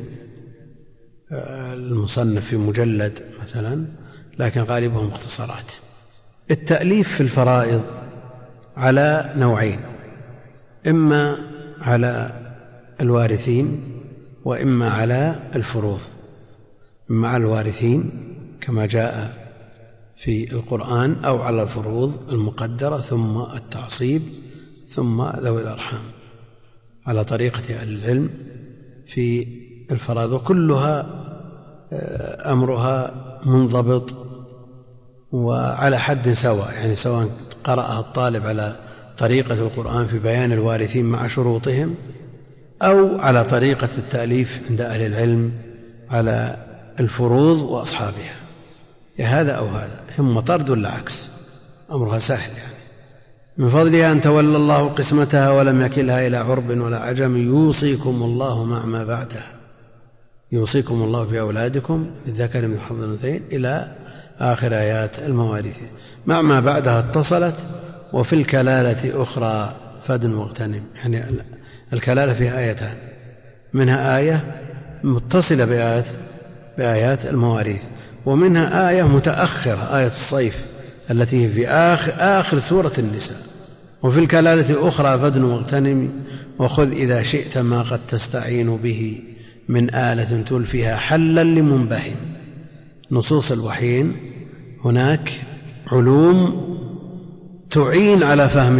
المصنف في مجلد مثلا، لكن غالبها مختصرات. التأليف في الفرائض على نوعين، إما على الوارثين وإما على الفروض. إما على الوارثين كما جاء في القرآن، أو على الفروض المقدرة ثم التعصيب ثم ذوي الأرحام، على طريقة أهل العلم في الفرائض، وكلها أمرها منضبط وعلى حد سواء، يعني سواء قرأها الطالب على طريقة القرآن في بيان الوارثين مع شروطهم، أو على طريقة التأليف عند أهل العلم على الفروض وأصحابها، هذا أو هذا، هم طرد ولا عكس، أمرها سهل. يعني من فضلها أن تولى الله قسمتها ولم يكلها إلى عرب ولا عجم، يوصيكم الله مع ما بعدها، يوصيكم الله في أولادكم للذكر مثل حظ الأنثيين إلى آخر آيات المواريث. مع ما بعدها اتصلت، وفي الكلالة أخرى فدن واغتنم، يعني الكلالة فيها آيتان، منها آية متصلة بآيات المواريث، ومنها آية متأخرة، آية الصيف التي في آخر سورة النساء. وفي الكلالة أخرى فدن واغتنم، وخذ إذا شئت ما قد تستعين به من آلة تلفها حلا لمنبهم. نصوص الوحيين هناك علوم تعين على فهم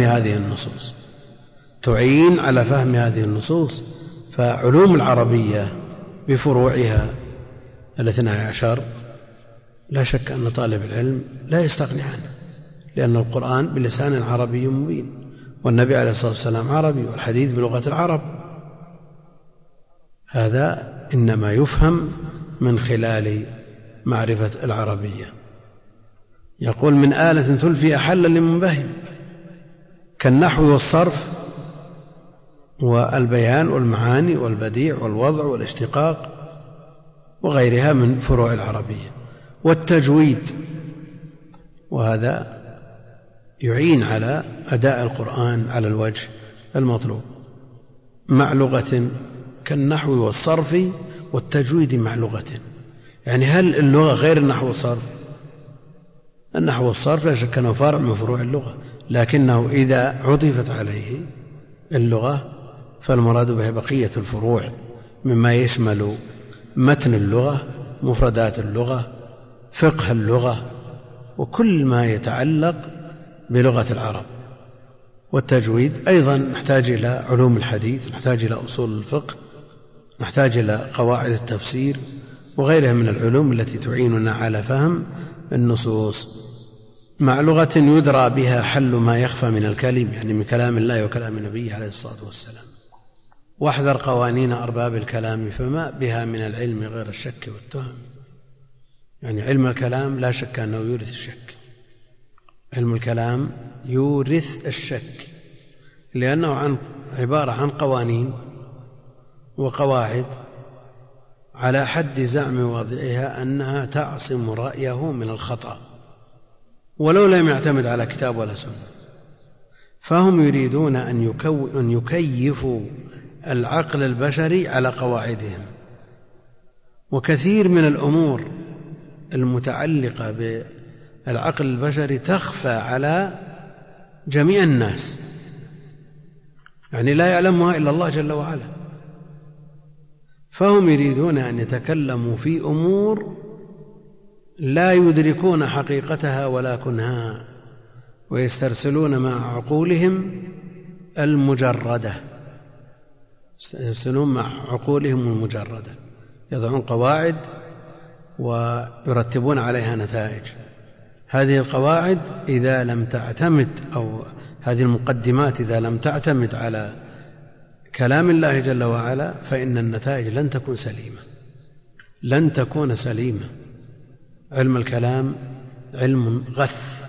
هذه النصوص، فعلوم العربية بفروعها 12 لا شك أن طالب العلم لا يستغني عنه، لأن القرآن بلسان عربي مبين، والنبي عليه الصلاة والسلام عربي، والحديث بلغة العرب. هذا إنما يفهم من خلال معرفة العربية. يقول من آلة تلفي حلا لمنبهم، كالنحو والصرف والبيان والمعاني والبديع والوضع والاشتقاق وغيرها من فروع العربية، والتجويد، وهذا يعين على أداء القرآن على الوجه المطلوب، مع لغة كالنحو والصرف والتجويد مع لغة. يعني هل اللغة غير النحو والصرف؟ النحو والصرف لا شك أنه فرع من فروع اللغة، لكنه إذا عطفت عليه اللغة فالمراد به بقية الفروع مما يشمل متن اللغة، مفردات اللغة، فقه اللغة، وكل ما يتعلق بلغة العرب. والتجويد أيضا نحتاج إلى علوم الحديث، نحتاج إلى أصول الفقه، نحتاج إلى قواعد التفسير وغيرها من العلوم التي تعيننا على فهم النصوص، مع لغة يدرى بها حل ما يخفى من الكلم، يعني من كلام الله وكلام نبيه عليه الصلاة والسلام. واحذر قوانين أرباب الكلام فما بها من العلم غير الشك والتهم. يعني علم الكلام لا شك أنه يورث الشك، علم الكلام يورث الشك، لأنه عبارة عن قوانين وقواعد على حد زعم واضعها أنها تعصم رأيه من الخطأ ولو لم يعتمد على كتاب ولا سنة. فهم يريدون أن يكيفوا العقل البشري على قواعدهم، وكثير من الأمور المتعلقة بالعقل البشري تخفى على جميع الناس، يعني لا يعلمها إلا الله جل وعلا. فهم يريدون أن يتكلموا في أمور لا يدركون حقيقتها ولا كنها، ويسترسلون مع عقولهم المجردة، يسترسلون مع عقولهم المجردة، يضعون قواعد ويرتبون عليها نتائج. هذه القواعد إذا لم تعتمد، أو هذه المقدمات إذا لم تعتمد على كلام الله جل وعلا، فإن النتائج لن تكون سليمة، لن تكون سليمة. علم الكلام علم غث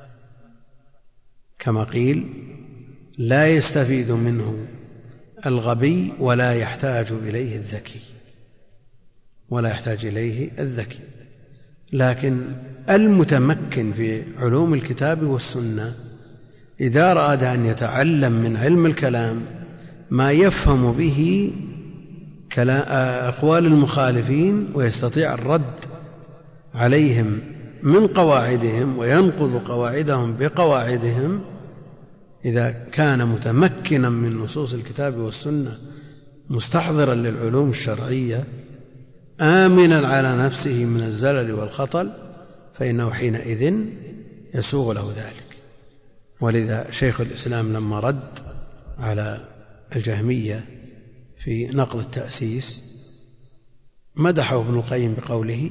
كما قيل، لا يستفيد منه الغبي ولا يحتاج إليه الذكي، ولا يحتاج إليه الذكي. لكن المتمكن في علوم الكتاب والسنة إذا أراد أن يتعلم من علم الكلام ما يفهم به أقوال المخالفين ويستطيع الرد عليهم من قواعدهم وينقض قواعدهم بقواعدهم، إذا كان متمكنا من نصوص الكتاب والسنة مستحضرا للعلوم الشرعية آمنا على نفسه من الزلل والخطل، فإنه حينئذ يسوغ له ذلك. ولذا شيخ الإسلام لما رد على الجهمية في نقض التأسيس مدحه ابن القيم بقوله: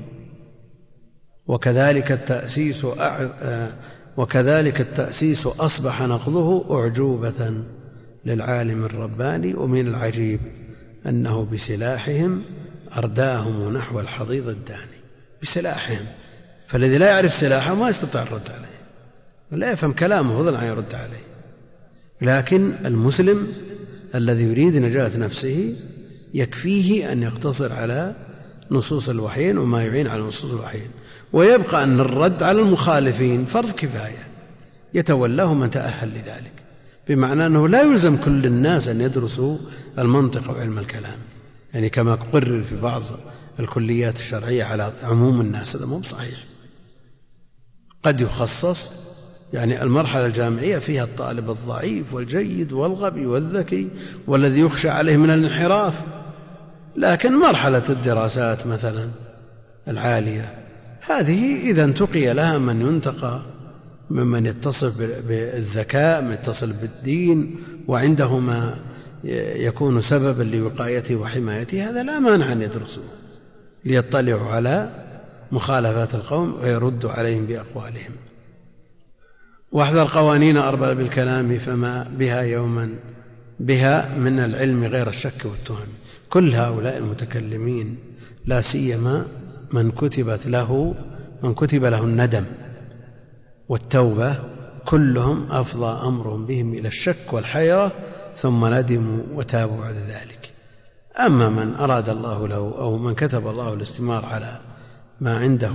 وكذلك التأسيس أصبح نقضه أعجوبة للعالم الرباني، ومن العجيب أنه بسلاحهم أرداهم نحو الحضيض الداني. بسلاحهم، فالذي لا يعرف سلاحه ما يستطيع الرد عليه، لا يفهم كلامه فضلا عن يرد عليه. لكن المسلم الذي يريد نجاة نفسه يكفيه أن يقتصر على نصوص الوحيين وما يعين على نصوص الوحيين، ويبقى أن الرد على المخالفين فرض كفاية يتولاه من تأهل لذلك، بمعنى أنه لا يلزم كل الناس أن يدرسوا المنطق وعلم الكلام، يعني كما قرر في بعض الكليات الشرعية على عموم الناس. هذا مو صحيح، قد يخصص، يعني المرحلة الجامعية فيها الطالب الضعيف والجيد والغبي والذكي والذي يخشى عليه من الانحراف، لكن مرحلة الدراسات مثلا العالية هذه إذا انتقي لها من ينتقى ممن يتصف بالذكاء، من يتصل بالدين وعنده ما يكون سببا لوقايته وحمايته، هذا لا مانع أن يدرسوه ليطلعوا على مخالفات القوم ويردوا عليهم بأقوالهم. واحذر قوانين أرباب بالكلام فما بها يوما بها من العلم غير الشك والتهم. كل هؤلاء المتكلمين لا سيما من كتب له الندم والتوبة كلهم أفضى أمرهم بهم إلى الشك والحيرة ثم ندموا وتابوا بعد ذلك. أما من أراد الله له أو من كتب الله الاستمرار على ما عنده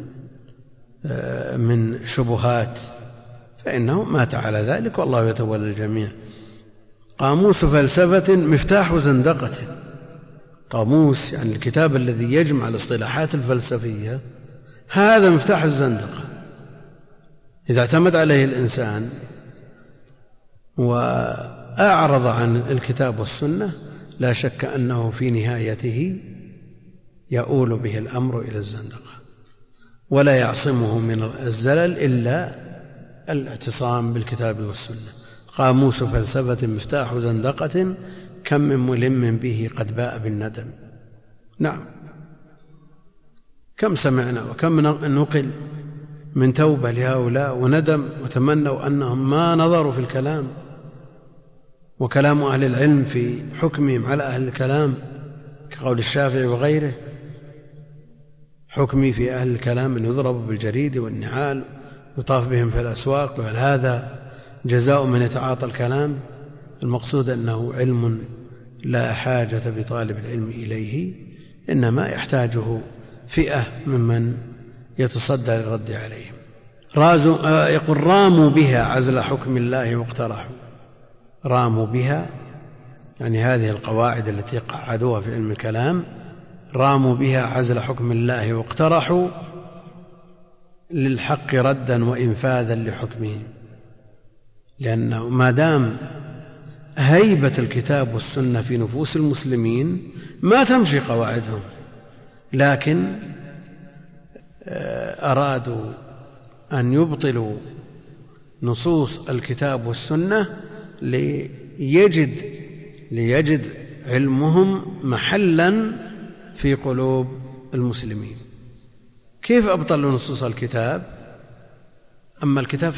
من شبهات فإنه مات على ذلك والله يتولى الجميع. قاموس فلسفة مفتاح زندقة. قاموس يعني الكتاب الذي يجمع الاصطلاحات الفلسفية هذا مفتاح الزندقة. إذا اعتمد عليه الإنسان وأعرض عن الكتاب والسنة لا شك أنه في نهايته يؤول به الأمر إلى الزندقة، ولا يعصمه من الزلل إلا الاعتصام بالكتاب والسنة. قاموس فلسفة مفتاح زندقة كم من ملم به قد باء بالندم. نعم، كم سمعنا وكم نقل من توبة لهؤلاء وندم وتمنوا أنهم ما نظروا في الكلام، وكلام أهل العلم في حكمهم على أهل الكلام كقول الشافعي وغيره حكمي في أهل الكلام أن يضربوا بالجريد والنعال يطاف بهم في الأسواق، وهل هذا جزاء من يتعاطى الكلام؟ المقصود أنه علم لا حاجة بطالب العلم إليه، إنما يحتاجه فئة ممن يتصدى للرد عليهم. يقول راموا بها عزل حكم الله واقترحوا. راموا بها يعني هذه القواعد التي قعدوها في علم الكلام، راموا بها عزل حكم الله واقترحوا للحق ردا وإنفاذا لحكمه، لأنه ما دام هيبة الكتاب والسنة في نفوس المسلمين ما تمشي قواعدهم، لكن أرادوا أن يبطلوا نصوص الكتاب والسنة ليجد علمهم محلا في قلوب المسلمين. كيف أبطلوا نصوص الكتاب؟ أما الكتاب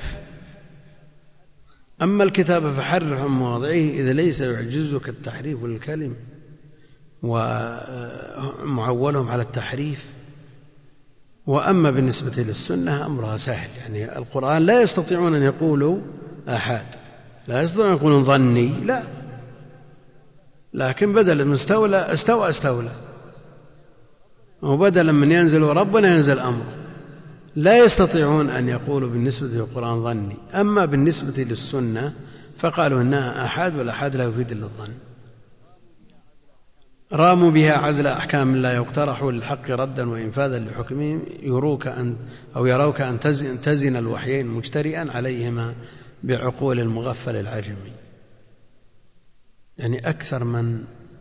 فحرف عن مواضعه إذا ليس يعجزك التحريف للكلم، ومعولهم على التحريف. وأما بالنسبة للسنة أمرها سهل، يعني القرآن لا يستطيعون أن يقولوا آحاد، لا يستطيعون أن يقولوا ظني، لا، لكن بدلا من استولى، وبدلا من ينزل ربنا ينزل أمر. لا يستطيعون أن يقولوا بالنسبة للقرآن ظني. أما بالنسبة للسنة فقالوا إنها آحاد، والآحاد لا يفيد إلا الظن. راموا بها عزل أحكام الله يقترحوا للحق ردا وإنفاذا لحكمهم، يروك أن تزن الوحيين مجترئا عليهما بعقول المغفل العجمي. يعني أكثر من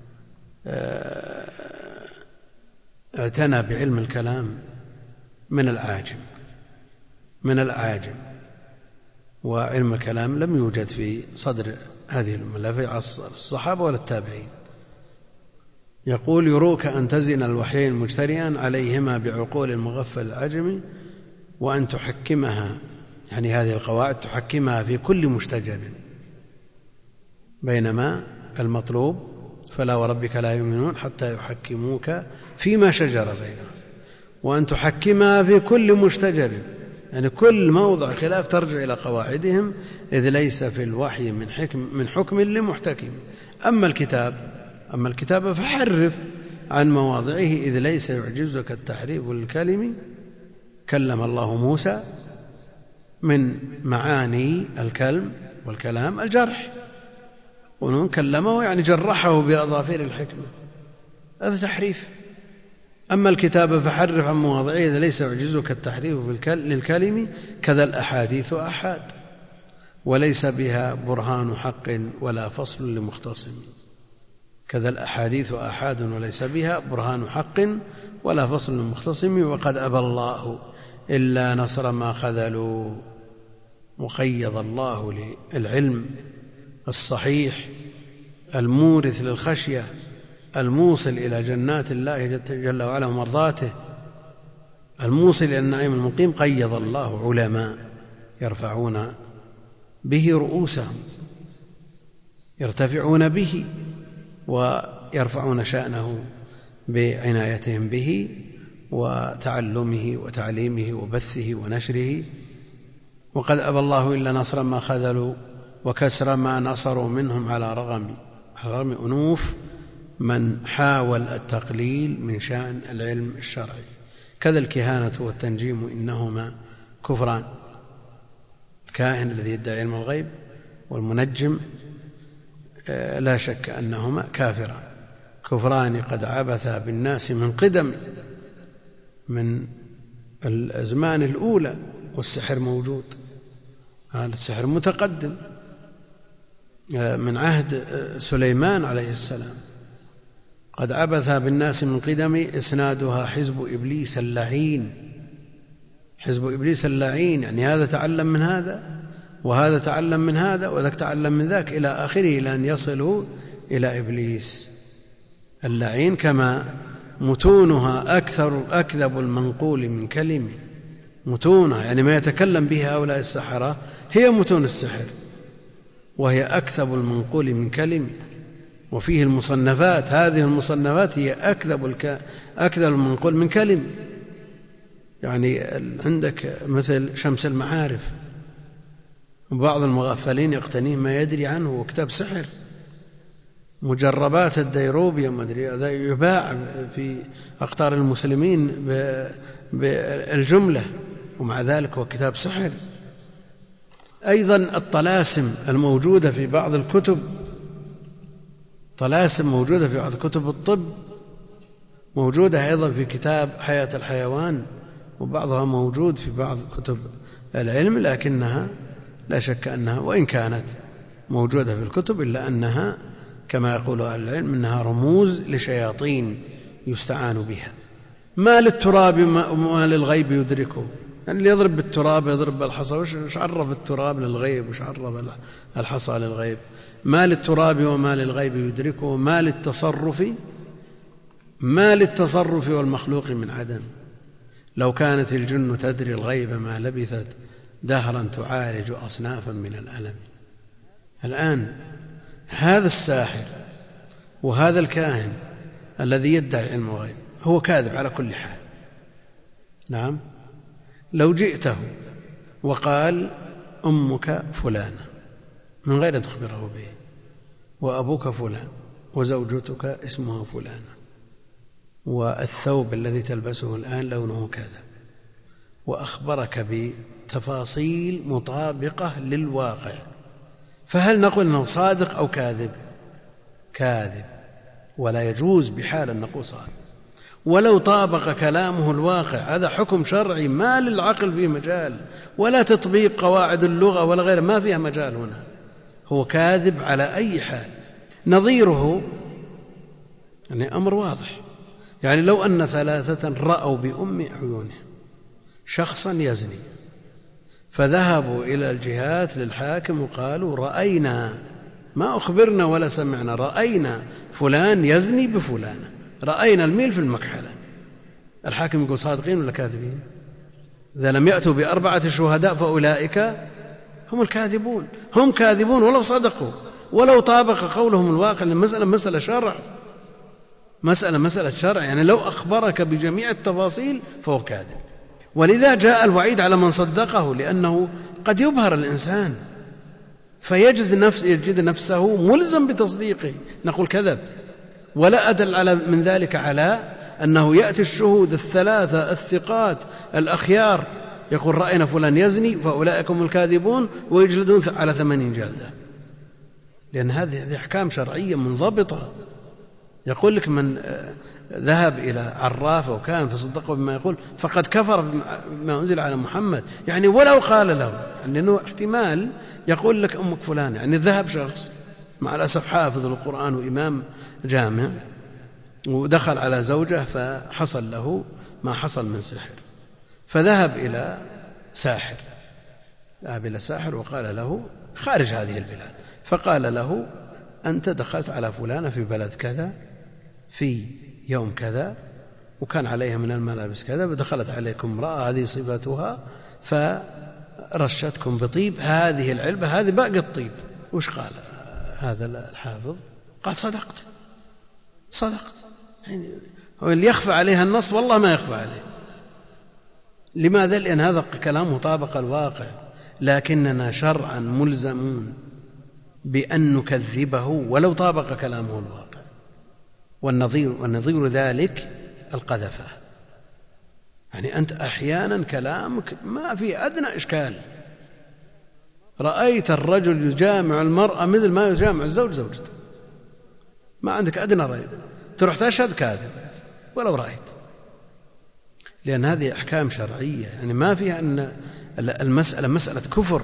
اعتنى بعلم الكلام من العاجم، وعلم الكلام لم يوجد في صدر هذه الأمة لا في عصر الصحابة ولا التابعين. يقول يروك أن تزن الوحيين مجترئا عليهما بعقول المغفل العجمي، وأن تحكمها، يعني هذه القواعد تحكمها في كل مشتجر، بينما المطلوب فلا وربك لا يؤمنون حتى يحكموك فيما شجر بينهم، وأن تحكمها في كل مشتجر، يعني كل موضع خلاف ترجع إلى قواعدهم، إذ ليس في الوحي من حكم لمحتكم. أما الكتاب فحرف عن مواضعه إذ ليس يعجزك التحريف للكلم. كلم الله موسى، من معاني الكلم والكلام الجرح، ونون كلمه يعني جرحه بأظافير الحكمة، هذا تحريف. أما الكتاب فحرف عن مواضعه إذا ليس يعجزك التحريف للكلم، كذا الأحاديث أحاد وليس بها برهان حق ولا فصل لمختصم. كذا الأحاديث أحاد وليس بها برهان حق ولا فصل لمختصم، وقد أبى الله إلا نصر ما خذلوا. وقيض الله للعلم الصحيح المورث للخشية الموصل إلى جنات الله جل وعلا ومرضاته، الموصل إلى النعيم المقيم. قيض الله علماء يرفعون به رؤوسهم، يرتفعون به ويرفعون شأنه بعنايتهم به وتعلمه وتعليمه وبثه ونشره. وقد أبى الله إلا نصر ما خذلوا وكسر ما نصروا منهم على رغم أنوف من حاول التقليل من شأن العلم الشرعي. كذا الكهانة والتنجيم إنهما كفران، الكاهن الذي يدعي علم الغيب والمنجم لا شك أنهما كافران، كفران قد عبثا بالناس من قدم، من الأزمان الأولى، والسحر موجود، هذا السحر متقدم من عهد سليمان عليه السلام. قد عبثا بالناس من قدم، إسنادها حزب إبليس اللعين. حزب إبليس اللعين يعني هذا تعلم من هذا وهذا تعلم من هذا وذاك تعلم من ذاك إلى آخره، لأن يصلوا إلى إبليس اللعين. كما متونها أكذب المنقول من كلمة، متونها يعني ما يتكلم به هؤلاء السحرة هي متون السحر، وهي أكذب المنقول من كلمة، وفيه المصنفات، هذه المصنفات هي أكذب المنقول من كلم. يعني عندك مثل شمس المعارف، وبعض المغفلين يقتنيه ما يدري عنه، وكتاب سحر. مجربات الديروبي هذا يباع في أقطار المسلمين بالجملة، ومع ذلك هو كتاب سحر. أيضا الطلاسم الموجودة في بعض الكتب، طلاسم موجودة في بعض كتب الطب، موجودة أيضا في كتاب حياة الحيوان، وبعضها موجود في بعض كتب العلم، لكنها لا شك أنها وإن كانت موجودة في الكتب إلا أنها كما يقول أهل العلم إنها رموز لشياطين يستعان بها. ما للتراب وما للغيب يدركه، يعني اللي يضرب بالتراب يضرب بالحصى، وش عرف التراب للغيب وش عرف الحصى للغيب؟ ما للتراب وما للغيب يدركه، ما للتصرف والمخلوق من عدم. لو كانت الجن تدري الغيب ما لبثت دهرا تعالج أصنافا من الألم. الآن هذا الساحر وهذا الكاهن الذي يدعي علم الغيب هو كاذب على كل حال. نعم، لو جئته وقال أمك فلانة من غير أن تخبره به، وأبوك فلان، وزوجتك اسمها فلانة، والثوب الذي تلبسه الآن لونه كذا، وأخبرك بتفاصيل مطابقة للواقع، فهل نقول أنه صادق أو كاذب؟ كاذب، ولا يجوز بحال أن نقول صادق. ولو طابق كلامه الواقع هذا حكم شرعي ما للعقل فيه مجال، ولا تطبيق قواعد اللغة ولا غيره، ما فيها مجال هنا، هو كاذب على أي حال. نظيره يعني أمر واضح، يعني لو أن ثلاثة رأوا بأم عيونهم شخصا يزني، فذهبوا إلى الجهات للحاكم وقالوا رأينا، ما أخبرنا ولا سمعنا، رأينا فلان يزني بفلانة، رأينا الميل في المكحلة، الحاكم يقول صادقين ولا كاذبين؟ إذا لم يأتوا بأربعة شهداء فأولئك هم الكاذبون. هم كاذبون ولو صدقوا، ولو طابق قولهم الواقع. مسألة شرع، مسألة شرع، يعني لو أخبرك بجميع التفاصيل فهو كاذب. ولذا جاء الوعيد على من صدقه، لأنه قد يبهر الإنسان فيجد نفسه ملزم بتصديقه، نقول كذب. ولا أدل من ذلك على أنه يأتي الشهود الثلاثة الثقات الأخيار يقول رأينا فلان يزني فأولئك هم الكاذبون، ويجلدون على 80 جلدة، لأن هذه أحكام شرعية منضبطة. يقول لك من ذهب إلى عرافة وكان فصدقه بما يقول فقد كفر بما أنزل على محمد، يعني ولو قال له، لأنه احتمال يقول لك أمك فلان، يعني ذهب شخص مع الأسف حافظ القرآن وإمام جامع ودخل على زوجة فحصل له ما حصل من سحر، فذهب إلى ساحر وقال له خارج هذه البلاد، فقال له أنت دخلت على فلانة في بلد كذا في يوم كذا وكان عليها من الملابس كذا، ودخلت عليكم امرأة هذه صفتها فرشتكم بطيب، هذه العلبة هذه باقي الطيب. وش قال هذا الحافظ؟ قال صدقت. يعني هو اللي يخفى عليها النص والله ما يخفى عليه. لماذا؟ لأن هذا كلامه طابق الواقع، لكننا شرعا ملزمون بأن نكذبه ولو طابق كلامه الواقع. والنظير ذلك القذفة، يعني أنت أحيانا كلامك ما في أدنى إشكال، رأيت الرجل يجامع المرأة مثل ما يجامع الزوج زوجته، ما عندك أدنى رأي، تروح تشهد كاذب ولو رأيت، لأن هذه أحكام شرعية، يعني ما فيها أن المسألة مسألة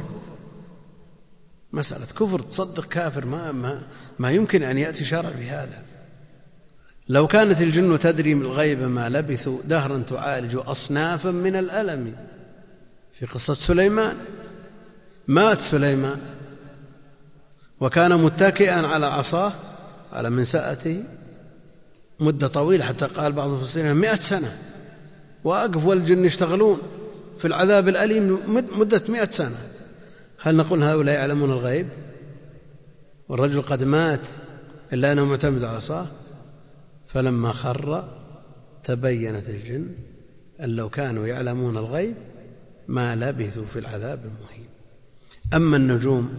كفر تصدق كافر، ما يمكن أن يأتي شرع بهذا. لو كانت الجن تدري من الغيب ما لبثوا دهرا تعالج أصنافا من الألم. في قصة سليمان، مات سليمان وكان متكئا على عصاه على منسأته مدة طويلة، حتى قال بعض المفسرين 100 سنة، وأقف والجن يشتغلون في العذاب الأليم مدة 100 سنة. هل نقول هؤلاء يعلمون الغيب؟ والرجل قد مات إلا أنه معتمد على عصاه. فلما خر تبينت الجن أن لو كانوا يعلمون الغيب ما لبثوا في العذاب المهين. أما النجوم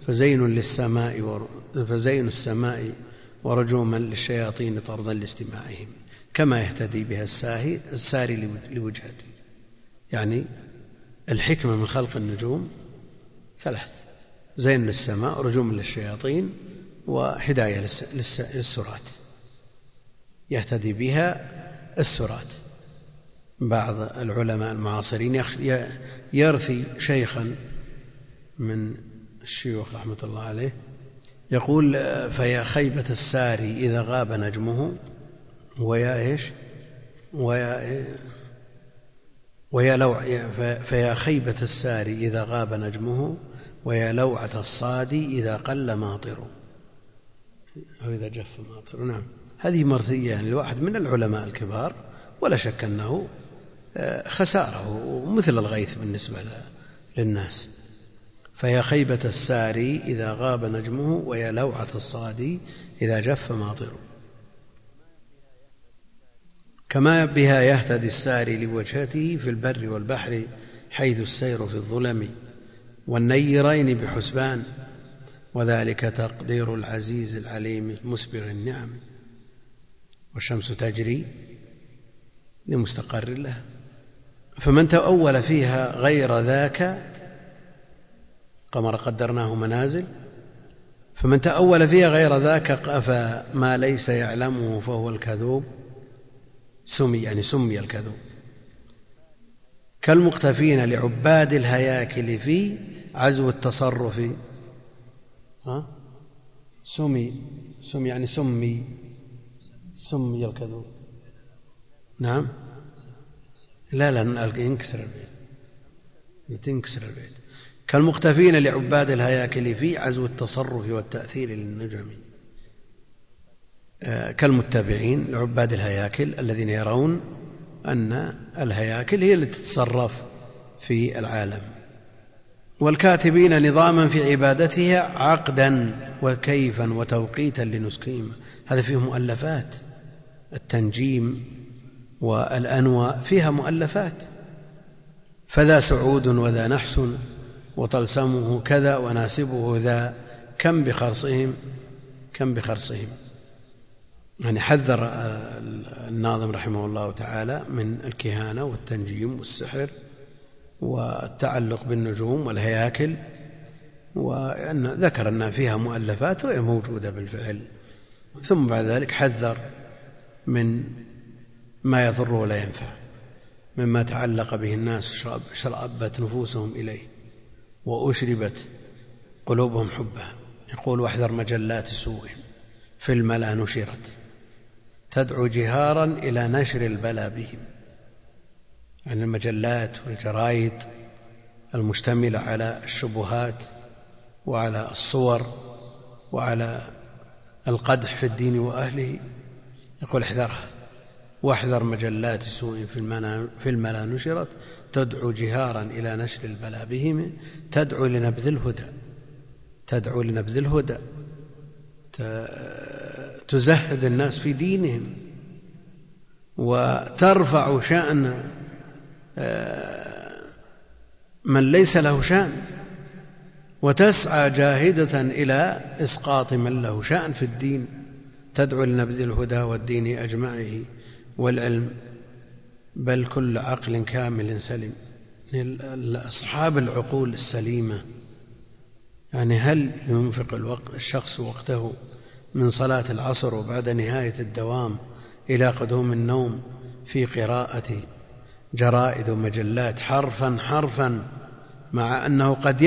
فزين السماء ورجوما للشياطين طردا لاستماعهم، كما يهتدي بها الساري لوجهته. يعني الحكمة من خلق النجوم ثلاث: زين للسماء، رجوم للشياطين، وهداية للسرات يهتدي بها السرات. بعض العلماء المعاصرين يرثي شيخا من الشيوخ رحمة الله عليه يقول: فيا خيبة الساري إذا غاب نجمه فيا خيبة الساري إذا غاب نجمه ويا لوعة الصادي إذا قل ماطره أو إذا جف ماطره. نعم، هذه مرثية يعني الواحد من العلماء الكبار، ولا شك أنه خساره مثل الغيث بالنسبة للناس. فيا خيبة الساري إذا غاب نجمه ويا لوعة الصادي إذا جف ماطره، كما بها يهتدي الساري لوجهته في البر والبحر حيث السير في الظلم والنيرين بحسبان، وذلك تقدير العزيز العليم مسبغ النعم. والشمس تجري لمستقر لها، فمن تأول فيها غير ذاك قمر قدرناه منازل، فمن تأول فيها غير ذاك قفى ما ليس يعلمه فهو الكذوب، سمي الكذوب. كالمقتفين لعباد الهياكل في عزو التصرف، سمي يعني سمي الكذوب. نعم، لا ينكسر البيت. كالمقتفين لعباد الهياكل في عزو التصرف والتأثير للنجم، كالمتبعين لعباد الهياكل الذين يرون أن الهياكل هي التي تتصرف في العالم، والكاتبين نظاما في عبادتها عقدا وكيفا وتوقيتا لنسكهم. هذا فيه مؤلفات، التنجيم والأنواء فيها مؤلفات، فذا سعود وذا نحس وطلسمه كذا وناسبه ذا كم بخرصهم. يعني حذر الناظم رحمه الله تعالى من الكهانة والتنجيم والسحر والتعلق بالنجوم والهياكل، وأن ذكر أن فيها مؤلفات وهي موجودة بالفعل. ثم بعد ذلك حذر من ما يضر ولا ينفع، مما تعلق به الناس شرأبت نفوسهم إليه وأشربت قلوبهم حبه. يقول: واحذر مجلات سوء في الملا نشرت تدعو جهارا إلى نشر البلا بهم. يعني المجلات والجرائد المشتملة على الشبهات وعلى الصور وعلى القدح في الدين وأهله، يقول: احذرها. واحذر مجلات سوء في الملا نشرت تدعو جهارا إلى نشر البلا بهم، تدعو لنبذ الهدى، تزهد الناس في دينهم وترفع شأن من ليس له شأن، وتسعى جاهدة إلى إسقاط من له شأن في الدين. تدعو لنبذ الهدى والدين أجمعه والعلم بل كل عقل كامل سليم. أصحاب العقول السليمة، يعني هل ينفق الشخص وقته من صلاة العصر وبعد نهاية الدوام إلى قدوم النوم في قراءة جرائد ومجلات حرفا مع أنه قد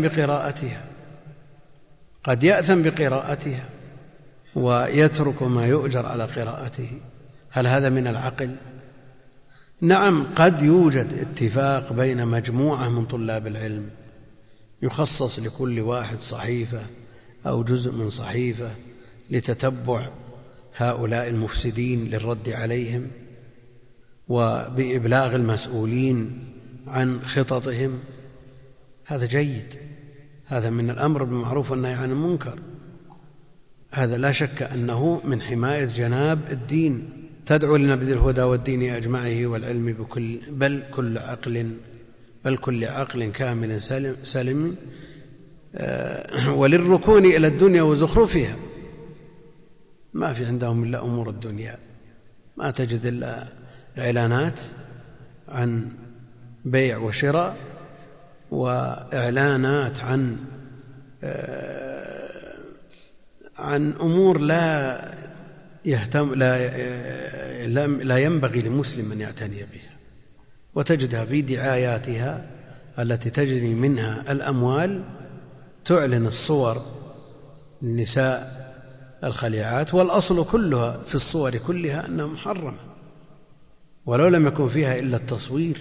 يأثم بقراءتها ويترك ما يؤجر على قراءته؟ هل هذا من العقل؟ نعم، قد يوجد اتفاق بين مجموعة من طلاب العلم يخصص لكل واحد صحيفة أو جزء من صحيفة لتتبع هؤلاء المفسدين للرد عليهم وبإبلاغ المسؤولين عن خططهم. هذا جيد، هذا من الأمر بالمعروف والنهي عن المنكر. هذا لا شك أنه من حماية جناب الدين، تدعو لنبذ الهدى والدين أجمعه والعلم بل كل عقل كامل سلم وللركون إلى الدنيا وزخرفها. ما في عندهم إلا أمور الدنيا، ما تجد إلا إعلانات عن بيع وشراء، وإعلانات عن أمور لا ينبغي لمسلم أن يعتني بها، وتجدها في دعاياتها التي تجري منها الأموال تعلن الصور النساء الخليعات، والأصل كلها في الصور كلها أنها محرمة، ولو لم يكن فيها إلا التصوير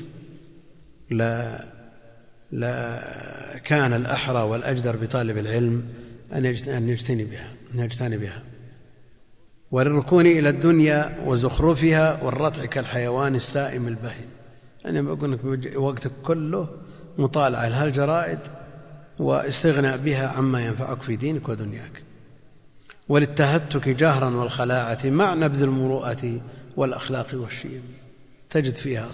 لا كان الأحرى والأجدر بطالب العلم أن يجتني بها. وللركون إلى الدنيا وزخرفها والرتع كالحيوان السائم البهيم. أنا بقول لك وقتك كله مطالعة لهالجرائد واستغناء بها عما ينفعك في دينك ودنياك. وللتهتك جهرا والخلاعة مع نبذ المروءة والأخلاق والشيم. تجد فيها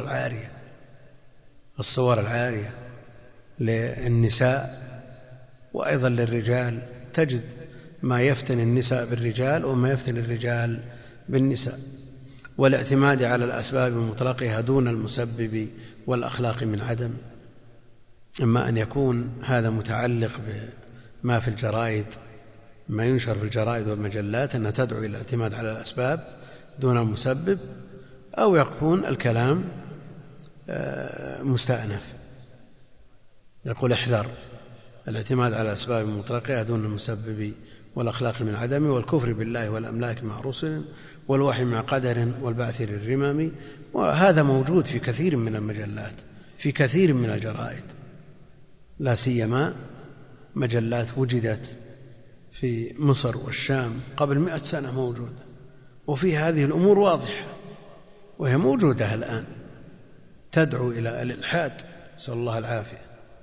الصور العارية للنساء وأيضا للرجال، تجد ما يفتن النساء بالرجال وما يفتن الرجال بالنساء. والاعتماد على الأسباب مطلقها دون المسبب والأخلاق من عدم. إما أن يكون هذا متعلق بما في الجرائد، ما ينشر في الجرائد والمجلات أنها تدعو إلى الاعتماد على الأسباب دون المسبب، أو يكون الكلام مستأنف، يقول احذر الاعتماد على الأسباب مطلقها دون المسبب والأخلاق من عدم، والكفر بالله والأملاك مع رسل، والوحي مع قدر، والبعث للرمم. وهذا موجود في كثير من المجلات، في كثير من الجرائد، لا سيما مجلات وجدت في مصر والشام قبل 100 سنة موجودة، وفي هذه الأمور واضحة، وهي موجودة الآن، تدعو إلى الإلحاد، نسأل الله العافية،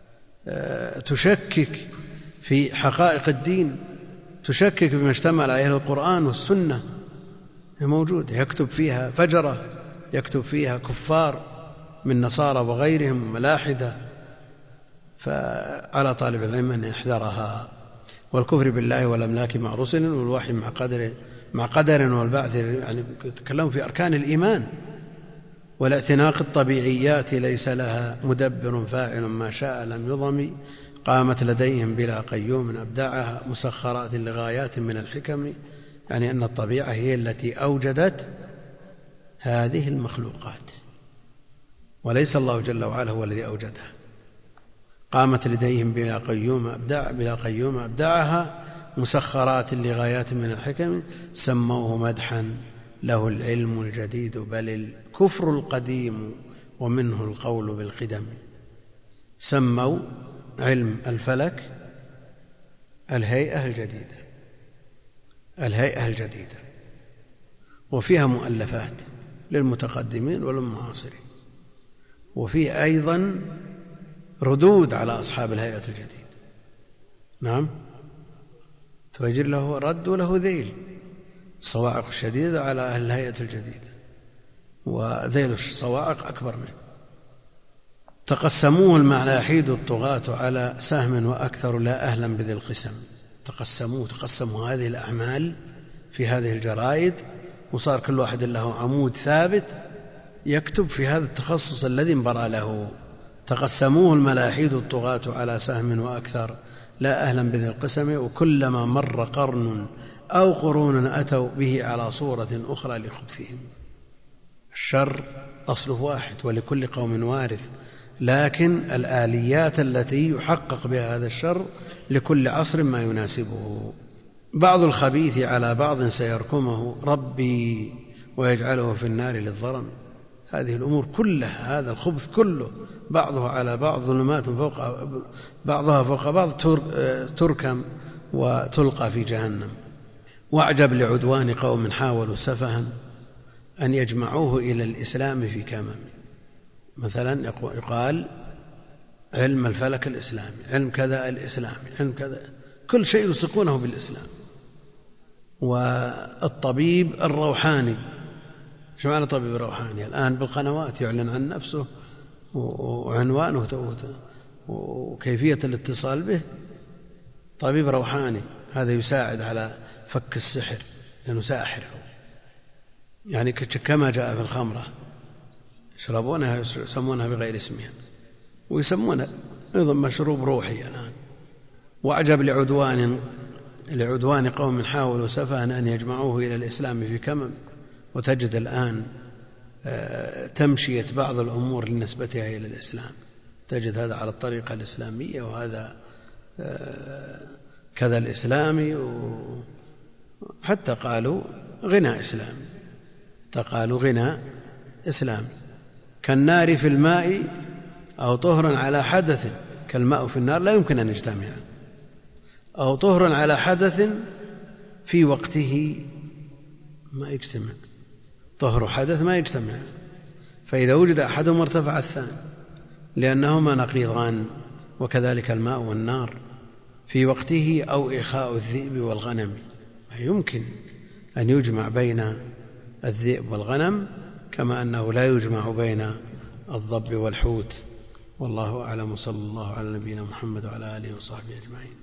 تشكك في حقائق الدين، تشكك بما اشتمل عليه القرآن والسنة، هي موجودة، يكتب فيها فجرة، يكتب فيها كفار من نصارى وغيرهم ملاحدة، فعلى طالب العلم أن يحذرها. والكفر بالله والأملاك مع رسل، والوحي مع قدر والبعث، يعني يتكلمون في أركان الإيمان. والاعتناق الطبيعيات ليس لها مدبر فاعل ما شاء لم يضم، قامت لديهم بلا قيوم أبدعها، مسخرات لغايات من الحكم. يعني أن الطبيعة هي التي أوجدت هذه المخلوقات، وليس الله جل وعلا هو الذي أوجدها. قامت لديهم بلا قيوم أبدعها، مسخرات لغايات من الحكم. سموه مدحا له العلم الجديد، بل الكفر القديم ومنه القول بالقدم. سموا علم الفلك الهيئة الجديدة، وفيها مؤلفات للمتقدمين وللمعاصرين، وفيه أيضا ردود على أصحاب الهيئة الجديدة. نعم، توجر له رد وله ذيل، الصواعق الشديدة على أهل الهيئة الجديدة، وذيل الصواعق أكبر منه. تقسموه الملاحيد الطغاة على سهم وأكثر لا أهلا بذي القسم. تقسموا هذه الأعمال في هذه الجرائد، وصار كل واحد له عمود ثابت يكتب في هذا التخصص الذي انبرى له. تقسموه الملاحيد الطغاة على سهم وأكثر لا أهلا بذي القسم، وكلما مر قرن أو قرون أتوا به على صورة أخرى لخبثهم. الشر أصله واحد، ولكل قوم وارث، لكن الآليات التي يحقق بها هذا الشر لكل عصر ما يناسبه. بعض الخبيث على بعض سيركمه ربي ويجعله في النار للظلم. هذه الأمور كلها، هذا الخبث كله بعضها على بعض، ظلمات بعضها فوق بعض، تركم وتلقى في جهنم. واعجب لعدوان قوم حاولوا سفها أن يجمعوه إلى الإسلام في كمم. مثلا يقال علم الفلك الإسلامي، علم كذا الإسلامي، علم كذا، كل شيء يلصقونه بالإسلام، والطبيب الروحاني. شو معنى طبيب روحاني؟ الآن بالقنوات يعلن عن نفسه وعنوانه وكيفية الاتصال به. طبيب روحاني هذا يساعد على فك السحر لأنه ساحر، يعني كما جاء في الخمرة يشربونها يسمونها بغير اسمها ويسمونها أيضا مشروب روحي الآن. وأعجب لعدوان قوم حاولوا سفها أن يجمعوه إلى الإسلام في كمم. وتجد الآن تمشية بعض الأمور لنسبتها إلى الإسلام، تجد هذا على الطريقة الإسلامية وهذا كذا الإسلامي، حتى قالوا غنى إسلامي، قالوا غنى إسلامي كالنار في الماء أو طهر على حدث. كالماء في النار لا يمكن أن يجتمع، أو طهر على حدث في وقته ما يجتمع، طهر حدث ما يجتمع، فإذا وجد أحدهما ارتفع الثاني لأنهما نقيضان. وكذلك الماء والنار في وقته أو إخاء الذئب والغنم، يمكن أن يجمع بين الذئب والغنم كما أنه لا يجمع بين الضب والحوت. والله أعلم، صلى الله على نبينا محمد وعلى آله وصحبه أجمعين.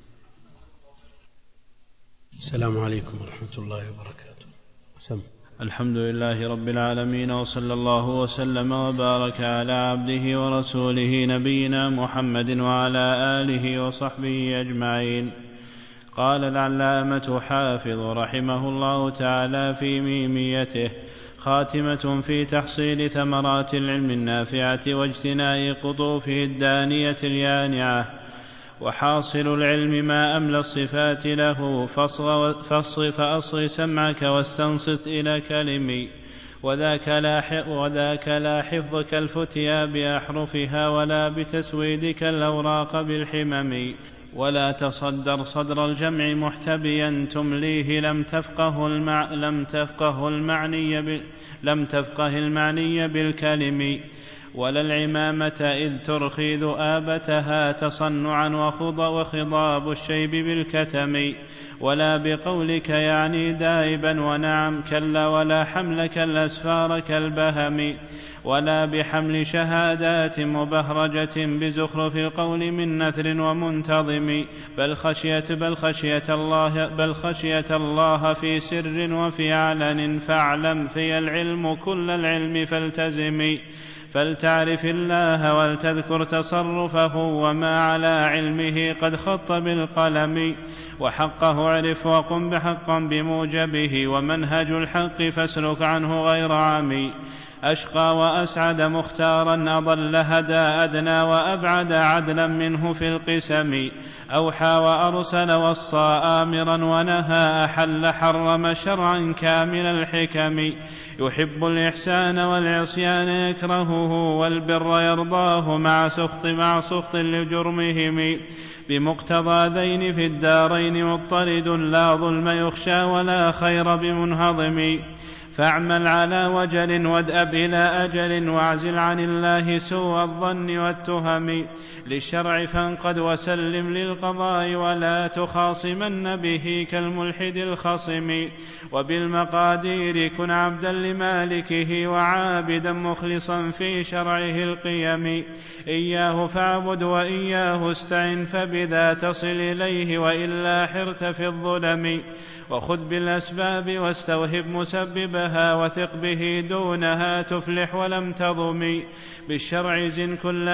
السلام عليكم ورحمة الله وبركاته. الحمد لله رب العالمين، وصلى الله وسلم وبارك على عبده ورسوله نبينا محمد وعلى آله وصحبه أجمعين. قال العلامة حافظ رحمه الله تعالى في ميميته: خاتمة في تحصيل ثمرات العلم النافعة واجتناء قطوفه الدانية اليانعة. وحاصل العلم ما أملى الصفات له، فأصغ سمعك واستنصت إلى كلمي، وذاك لا حفظك الفتيا بأحرفها ولا بتسويدك الأوراق بالحمم، ولا تصدر صدر الجمع محتبيا تمليه، لم تفقه المعني بالكلم، ولا العمامة إذ ترخي ذؤابتها تصنعا وخضاب الشيب بالكتم، ولا بقولك يعني دائبا ونعم كلا، ولا حملك الأسفار كالبهم، ولا بحمل شهادات مبهرجة بزخرف القول من نثر ومنتظم، بل خشية الله في سر وفي علن، فاعلم في العلم كل العلم فالتزم، فلتعرف الله ولتذكر تصرفه وما على علمه قد خط بالقلم، وحقه اعرف وقم بحقا بموجبه، ومنهج الحق فاسلك عنه غير عمي، أشقى وأسعد مختارا أضل هدى أدنى وأبعد عدلا منه في القسم، أوحى وأرسل وصى آمرا ونهى أحل حرم شرعا كامل الحكم، يحب الإحسان والعصيان يكرهه، والبر يرضاه مع سخط لجرمهم، بمقتضى ذين في الدارين مضطرد، لا ظلم يخشى ولا خير بمنهضم، فاعمل على وجل وادأب إلى أجل، واعزل عن الله سوء الظن والتهم، للشرع فانقد وسلم للقضاء، ولا تخاصمن به كالملحد الخصم، وبالمقادير كن عبدا لمالكه، وعابدا مخلصا في شرعه القيم، إياه فاعبد وإياه استعن، فبذا تصل إليه وإلا حرت في الظلم، وخذ بالأسباب واستوهب مسببها، وثق به دونها تفلح ولم تضم، بالشرع زن كل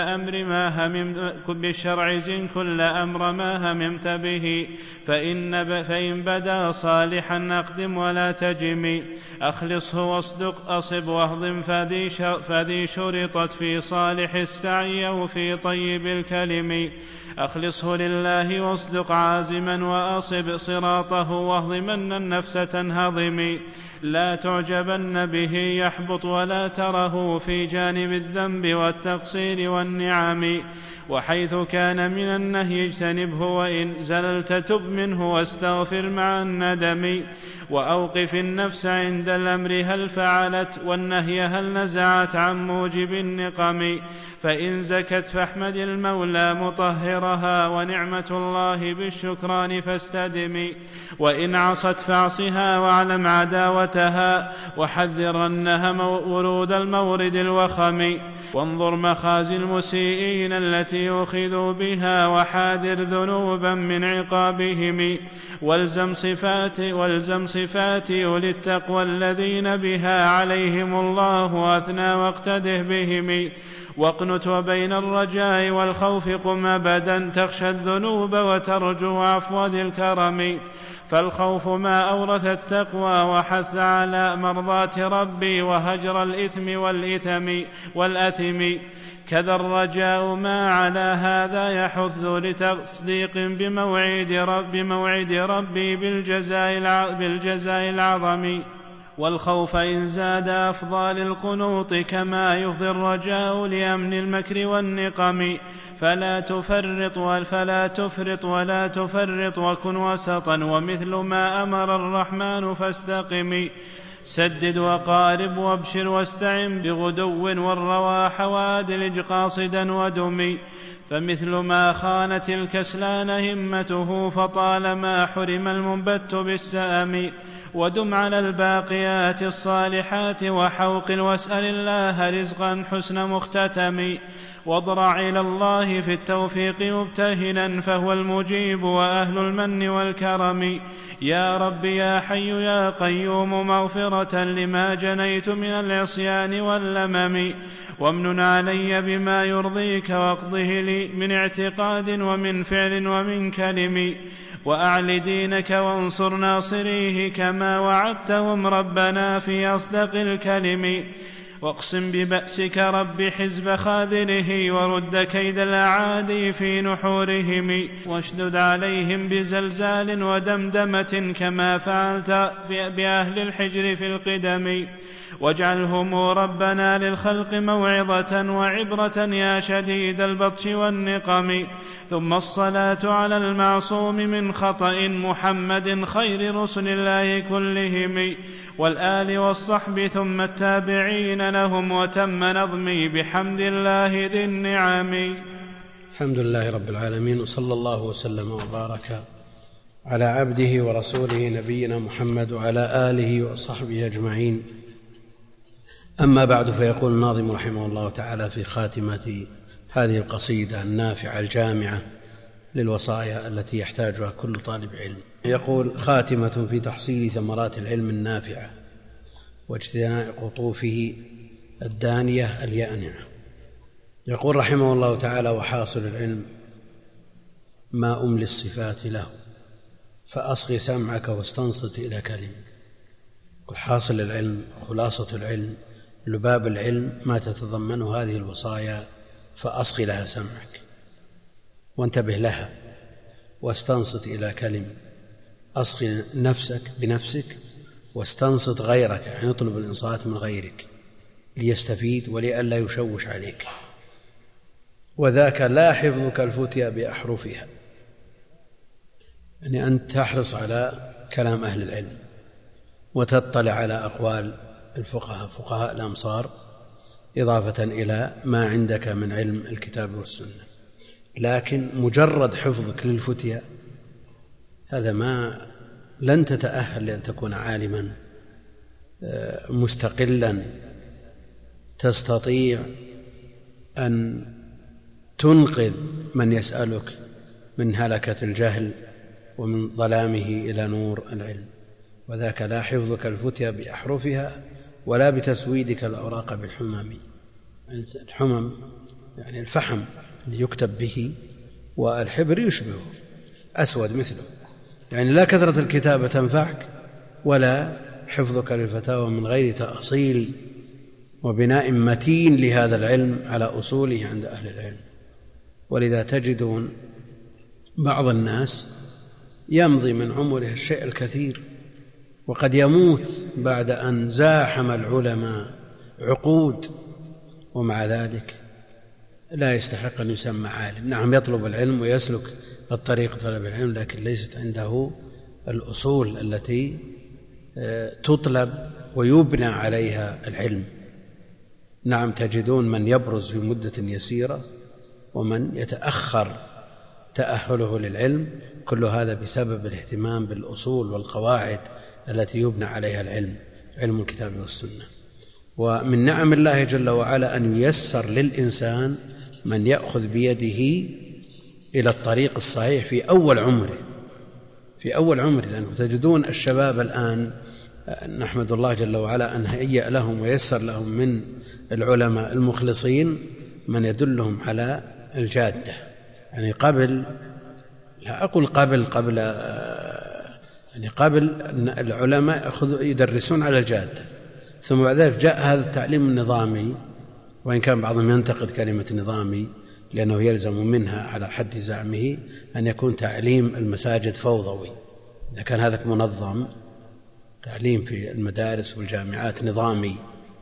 أمر ما هممت به، فإن بدا صالحا أقدم ولا تجم، أخلصه واصدق أصب واهضم، فذي شرطت في صالح السعي وفي طيب الكلم، أخلصه لله واصدق عازما، وأصب صراطه واهضمن النفس تنهضم، لا تعجبن به يحبط ولا تره في جانب الذنب والتقصير والنعم، وحيث كان من النهي اجتنبه، وإن زللت تب منه واستغفر مع الندم، وأوقف النفس عند الأمر هل فعلت والنهي هل نزعت عن موجب النقم. فإن زكت فاحمد المولى مطهرها ونعمة الله بالشكران فاستدم. وإن عصت فاعصها واعلم عداوتها وحذرنها ورود المورد الوخم. وانظر مخازي المسيئين التي أخذوا بها وحاذر ذنوبا من عقابهم. والزم صفات أولي التقوى الذين بها عليهم الله أثنى واقتده بهم. واقنت وبين الرجاء والخوف قم أبدا تخشى الذنوب وترجو عفو ذي الكرم. فالخوف ما أورث التقوى وحث على مرضاة ربي وهجر الإثم والأثم. كذا الرجاء ما على هذا يحث لتصديق بموعد ربي بالجزاء العظم. والخوف إن زاد أفضى للقنوط كما يفضي الرجاء لأمن المكر والنقم. فلا تفرط ولا تفرط وكن وسطا ومثل ما أمر الرحمن فاستقم. سدد وقارب وابشر واستعن بغدو والرواح وادلج قاصدا ودم. فمثل ما خانت الكسلان همته فطالما حرم المنبت بالسأم. ودم على الباقيات الصالحات وحوقل واسأل الله رزقا حسن مختتم. واضرع إلى الله في التوفيق مبتهلا فهو المجيب وأهل المن والكرم. يا رب يا حي يا قيوم مغفرة لما جنيت من العصيان واللمم. وامنن علي بما يرضيك واقضه لي من اعتقاد ومن فعل ومن كلم. وأعل دينك وانصر ناصريه كما وعدتهم ربنا في أصدق الكلم. واقسم ببأسك رب حزب خاذله ورد كيد الأعادي في نحورهم. واشدد عليهم بزلزال ودمدمة كما فعلت بأهل الحجر في القدم. واجعلهم ربنا للخلق موعظة وعبرة يا شديد البطش والنقم. ثم الصلاة على المعصوم من خطأ محمد خير رسل الله كلهم. والآل والصحب ثم التابعين لهم وتم نظمي بحمد الله ذي النعم. الحمد لله رب العالمين وصلى الله وسلم وبارك على عبده ورسوله نبينا محمد وعلى آله وصحبه أجمعين. أما بعد، فيقول الناظم رحمه الله تعالى في خاتمة هذه القصيدة النافعة الجامعة للوصايا التي يحتاجها كل طالب علم، يقول: خاتمة في تحصيل ثمرات العلم النافعة واجتناء قطوفه الدانية اليانعة. يقول رحمه الله تعالى: وحاصل العلم ما أملي الصفات له فأصغي سمعك واستنصت إلى كلمة. حاصل العلم، خلاصة العلم، لباب العلم ما تتضمنه هذه الوصايا، فأصغي لها سمعك وانتبه لها واستنصت إلى كلمة. أصغي نفسك بنفسك واستنصت غيرك، يعني اطلب الإنصات من غيرك ليستفيد ولئلا يشوش عليك. وذاك لا حفظك الفتيا بأحرفها، يعني أن تحرص على كلام أهل العلم وتطلع على أقوال الفقهاء، فقهاء الأمصار، إضافة إلى ما عندك من علم الكتاب والسنة. لكن مجرد حفظك للفتيا هذا ما لن تتأهل لأن تكون عالما مستقلا تستطيع أن تنقذ من يسألك من هلكة الجهل ومن ظلامه إلى نور العلم. وذاك لا حفظك الفتيا بأحرفها ولا بتسويدك الأوراق بالحمم. الحمم يعني الفحم اللي يكتب به، والحبر يشبهه أسود مثله، يعني لا كثرة الكتابة تنفعك ولا حفظك للفتاوى من غير تأصيل وبناء متين لهذا العلم على أصوله عند أهل العلم. ولذا تجدون بعض الناس يمضي من عمره الشيء الكثير وقد يموت بعد أن زاحم العلماء عقود، ومع ذلك لا يستحق أن يسمى عالم. نعم، يطلب العلم ويسلك الطريق طلب العلم، لكن ليست عنده الأصول التي تطلب ويبنى عليها العلم. نعم، تجدون من يبرز في مدة يسيرة ومن يتأخر تأهله للعلم، كل هذا بسبب الاهتمام بالأصول والقواعد التي يبنى عليها العلم، علم الكتاب والسنة. ومن نعم الله جل وعلا أن ييسر للإنسان من يأخذ بيده إلى الطريق الصحيح في أول عمره، لأنه تجدون الشباب الآن نحمد الله جل وعلا أن هيأ لهم ويسر لهم من العلماء المخلصين من يدلهم على الجادة. يعني قبل أن العلماء يدرسون على الجادة، ثم بعد ذلك جاء هذا التعليم النظامي، وإن كان بعضهم ينتقد كلمة نظامي لأنه يلزم منها على حد زعمه أن يكون تعليم المساجد فوضوي. إذا كان هذا منظم، تعليم في المدارس والجامعات نظامي،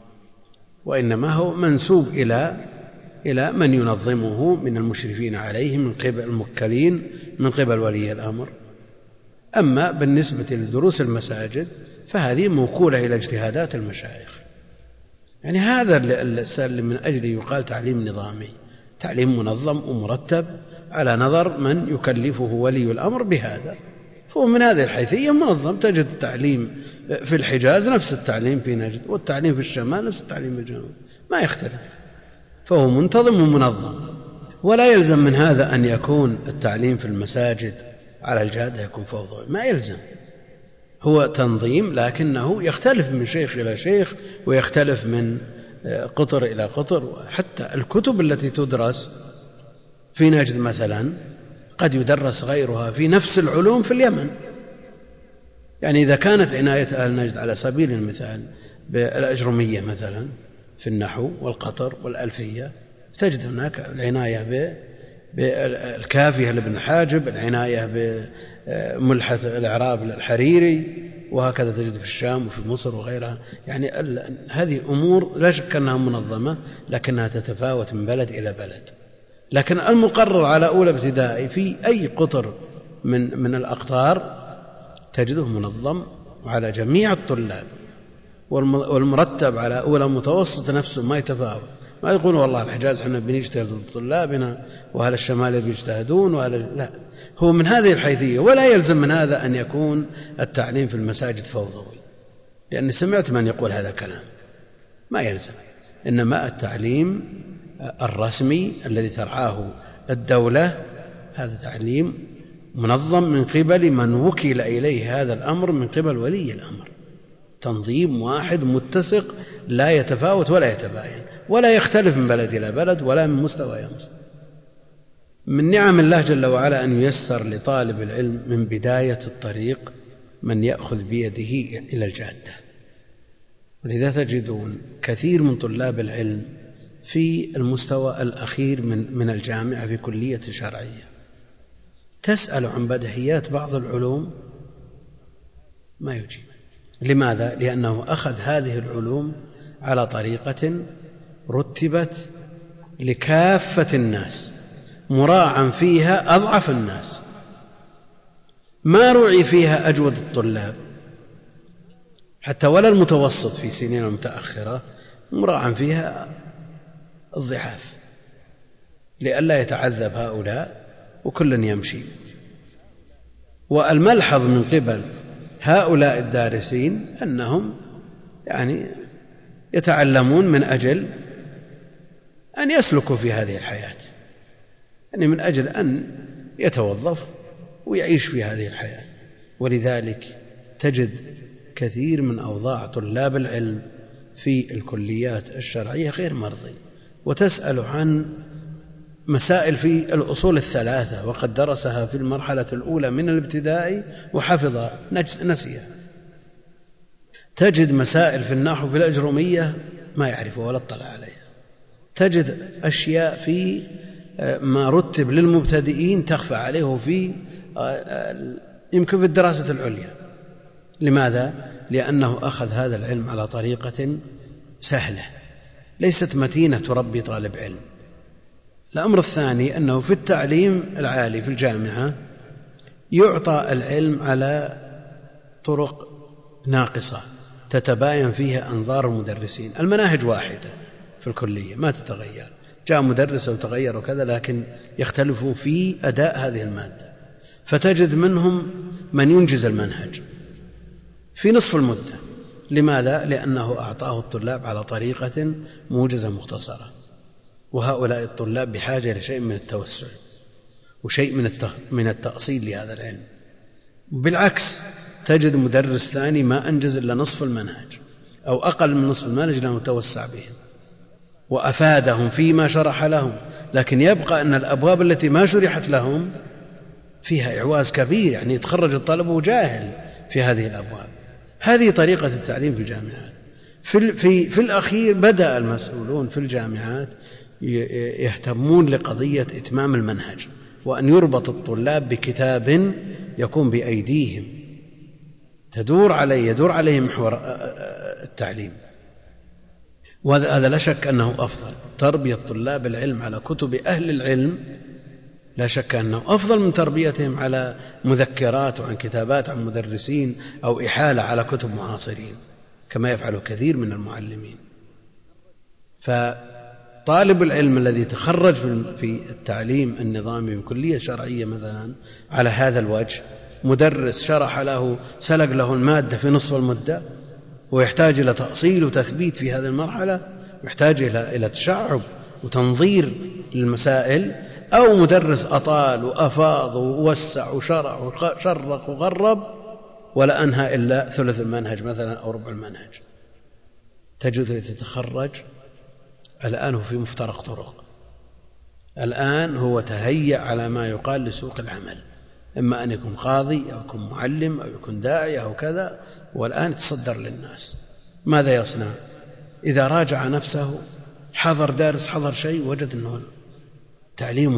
وإنما هو منسوب إلى من ينظمه من المشرفين عليه من قبل الموكلين من قبل ولي الأمر. أما بالنسبة لدروس المساجد فهذه موكولة إلى اجتهادات المشايخ. يعني هذا اللي من أجله يقال تعليم نظامي، تعليم منظم ومرتب على نظر من يكلفه ولي الأمر بهذا، فهو من هذه الحيثية منظم. تجد التعليم في الحجاز نفس التعليم في نجد، والتعليم في الشمال نفس التعليم في الجنوب، ما يختلف، فهو منتظم ومنظم. ولا يلزم من هذا أن يكون التعليم في المساجد على الجادة يكون فوضوي، ما يلزم، هو تنظيم، لكنه يختلف من شيخ إلى شيخ، ويختلف من قطر إلى قطر. حتى الكتب التي تدرس في نجد مثلا قد يدرس غيرها في نفس العلوم في اليمن. يعني إذا كانت عناية أهل نجد على سبيل المثال بالأجرمية مثلا في النحو والقطر والألفية، تجد هناك العناية بالكافية لابن حاجب، العناية بملحة الإعراب للحريري، وهكذا تجد في الشام وفي مصر وغيرها. يعني هذه أمور لا شك أنها منظمة، لكنها تتفاوت من بلد إلى بلد. لكن المقرر على أولى ابتدائي في أي قطر من الأقطار تجده منظم على جميع الطلاب، والمرتب على أولى متوسط نفسه ما يتفاوت. ما يقول والله الحجاز احنا بنجتهد بطلابنا وأهل الشمال بيجتهدون لا، هو من هذه الحيثية. ولا يلزم من هذا أن يكون التعليم في المساجد فوضوي، لأني سمعت من يقول هذا الكلام، ما يلزم. إنما التعليم الرسمي الذي ترعاه الدولة هذا تعليم منظم من قبل من وكل إليه هذا الأمر من قبل ولي الأمر، تنظيم واحد متسق لا يتفاوت ولا يتباين ولا يختلف من بلد إلى بلد ولا من مستوى إلى مستوى. من نعم الله جل وعلا أن ييسر لطالب العلم من بداية الطريق من يأخذ بيده إلى الجادة. ولذا تجدون كثير من طلاب العلم في المستوى الأخير من الجامعة في كلية شرعية تسأل عن بديهيات بعض العلوم ما يجيب. لماذا؟ لأنه أخذ هذه العلوم على طريقة رتبت لكافة الناس، مراعا فيها أضعف الناس، ما رعي فيها أجود الطلاب حتى ولا المتوسط في سنين المتأخرة، مراعا فيها الضعاف لئلا يتعذب هؤلاء وكل يمشي. والملحظ من قبل هؤلاء الدارسين أنهم يعني يتعلمون من أجل أن يسلكوا في هذه الحياة، يعني من أجل أن يتوظف ويعيش في هذه الحياة. ولذلك تجد كثير من أوضاع طلاب العلم في الكليات الشرعية غير مرضي، وتسأل عن مسائل في الأصول الثلاثة وقد درسها في المرحلة الأولى من الابتدائي وحفظها نسيها. تجد مسائل في النحو في الأجرمية ما يعرفها ولا اطلع عليها. تجد أشياء في ما رتب للمبتدئين تخفى عليه في يمكن في الدراسة العليا. لماذا؟ لأنه أخذ هذا العلم على طريقة سهلة ليست متينة تربي طالب علم. الأمر الثاني أنه في التعليم العالي في الجامعة يعطى العلم على طرق ناقصة تتباين فيها أنظار المدرسين. المناهج واحدة في الكلية ما تتغير، جاء مدرس وتغير وكذا، لكن يختلفوا في أداء هذه المادة. فتجد منهم من ينجز المنهج في نصف المدة. لماذا؟ لأنه أعطاه الطلاب على طريقة موجزة مختصرة، وهؤلاء الطلاب بحاجة لشيء من التوسع وشيء من التأصيل لهذا العلم. بالعكس تجد مدرس ثاني ما أنجز إلا نصف المنهج أو أقل من نصف المنهج لأنه توسع بهم وأفادهم فيما شرح لهم، لكن يبقى أن الأبواب التي ما شرحت لهم فيها إعواز كبير، يعني يتخرج الطالب جاهل في هذه الأبواب. هذه طريقة التعليم في الجامعات. في الأخير بدأ المسؤولون في الجامعات يهتمون لقضية إتمام المنهج، وأن يربط الطلاب بكتاب يكون بأيديهم يدور عليه محور التعليم. وهذا لا شك أنه أفضل. تربية طلاب العلم على كتب أهل العلم لا شك أنه أفضل من تربيتهم على مذكرات وعن كتابات عن مدرسين أو إحالة على كتب معاصرين كما يفعل كثير من المعلمين. فطالب العلم الذي تخرج في التعليم النظامي بكلية شرعية مثلا على هذا الوجه، مدرس شرح له سلق له المادة في نصف المدة ويحتاج إلى تأصيل وتثبيت في هذه المرحلة، يحتاج إلى تشعب وتنظير للمسائل، أو مدرس أطال وأفاض ووسع وشرع وشرق وغرب ولا أنهى إلا ثلث المنهج مثلا أو ربع المنهج. تجد يتخرج الآن هو في مفترق طرق، الآن هو تهيأ على ما يقال لسوق العمل، إما أن يكون قاضي أو يكون معلم أو يكون داعية أو كذا، والآن يتصدر للناس. ماذا يصنع؟ إذا راجع نفسه حضر دارس حضر شيء وجد أنه تعليمه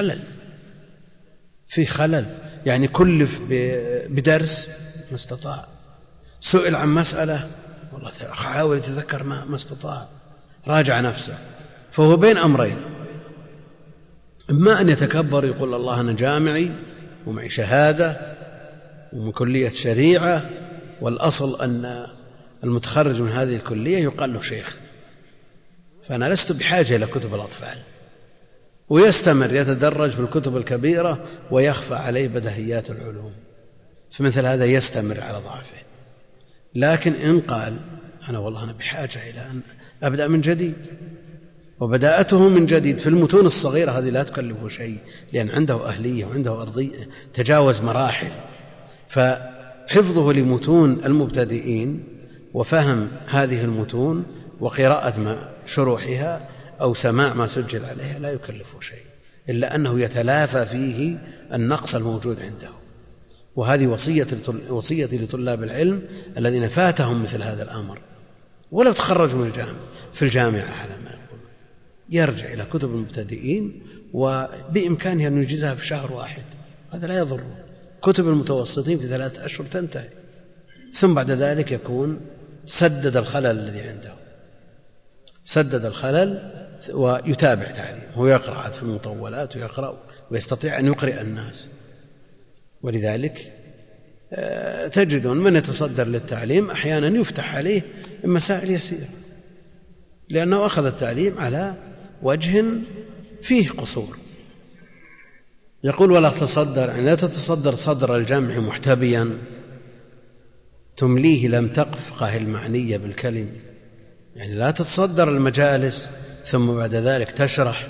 فيه خلل، يعني كلف بدرس ما استطاع، سئل عن مسألة والله حاول يتذكر ما استطاع، راجع نفسه. فهو بين أمرين، إما أن يتكبر يقول الله أنا جامعي ومعي شهادة ومن كلية شريعة، والأصل أن المتخرج من هذه الكلية يقال له شيخ، فأنا لست بحاجة إلى كتب الأطفال، ويستمر يتدرج في الكتب الكبيرة ويخفى عليه بدهيات العلوم. فمثل هذا يستمر على ضعفه. لكن إن قال أنا بحاجة إلى أن أبدأ من جديد، وبداءته من جديد في المتون الصغيرة هذه لا تكلفه شيء، لأن عنده أهلية وعنده أرضية، تجاوز مراحل. فحفظه لمتون المبتدئين وفهم هذه المتون وقراءة شروحها أو سماع ما سجل عليها لا يكلفه شيء، إلا أنه يتلافى فيه النقص الموجود عنده. وهذه وصيتي لطلاب العلم الذين فاتهم مثل هذا الأمر، ولو تخرجوا من في الجامعة على ما يقول، يرجع إلى كتب المبتدئين وبإمكانه أن يجيزها في شهر واحد، هذا لا يضر. كتب المتوسطين في 3 أشهر تنتهي، ثم بعد ذلك يكون سدد الخلل الذي عنده، سدد الخلل ويتابع تعليم، هو يقرأ في المطولات ويقرأ ويستطيع أن يقرئ الناس. ولذلك تجدون من يتصدر للتعليم أحيانا يفتح عليه مسائل يسيرة، لأنه أخذ التعليم على وجه فيه قصور. يقول ولا تصدر، يعني لا تتصدر صدر الجمع محتبيا تمليه لم تفقه المعنية بالكلم، يعني لا تتصدر المجالس ثم بعد ذلك تشرح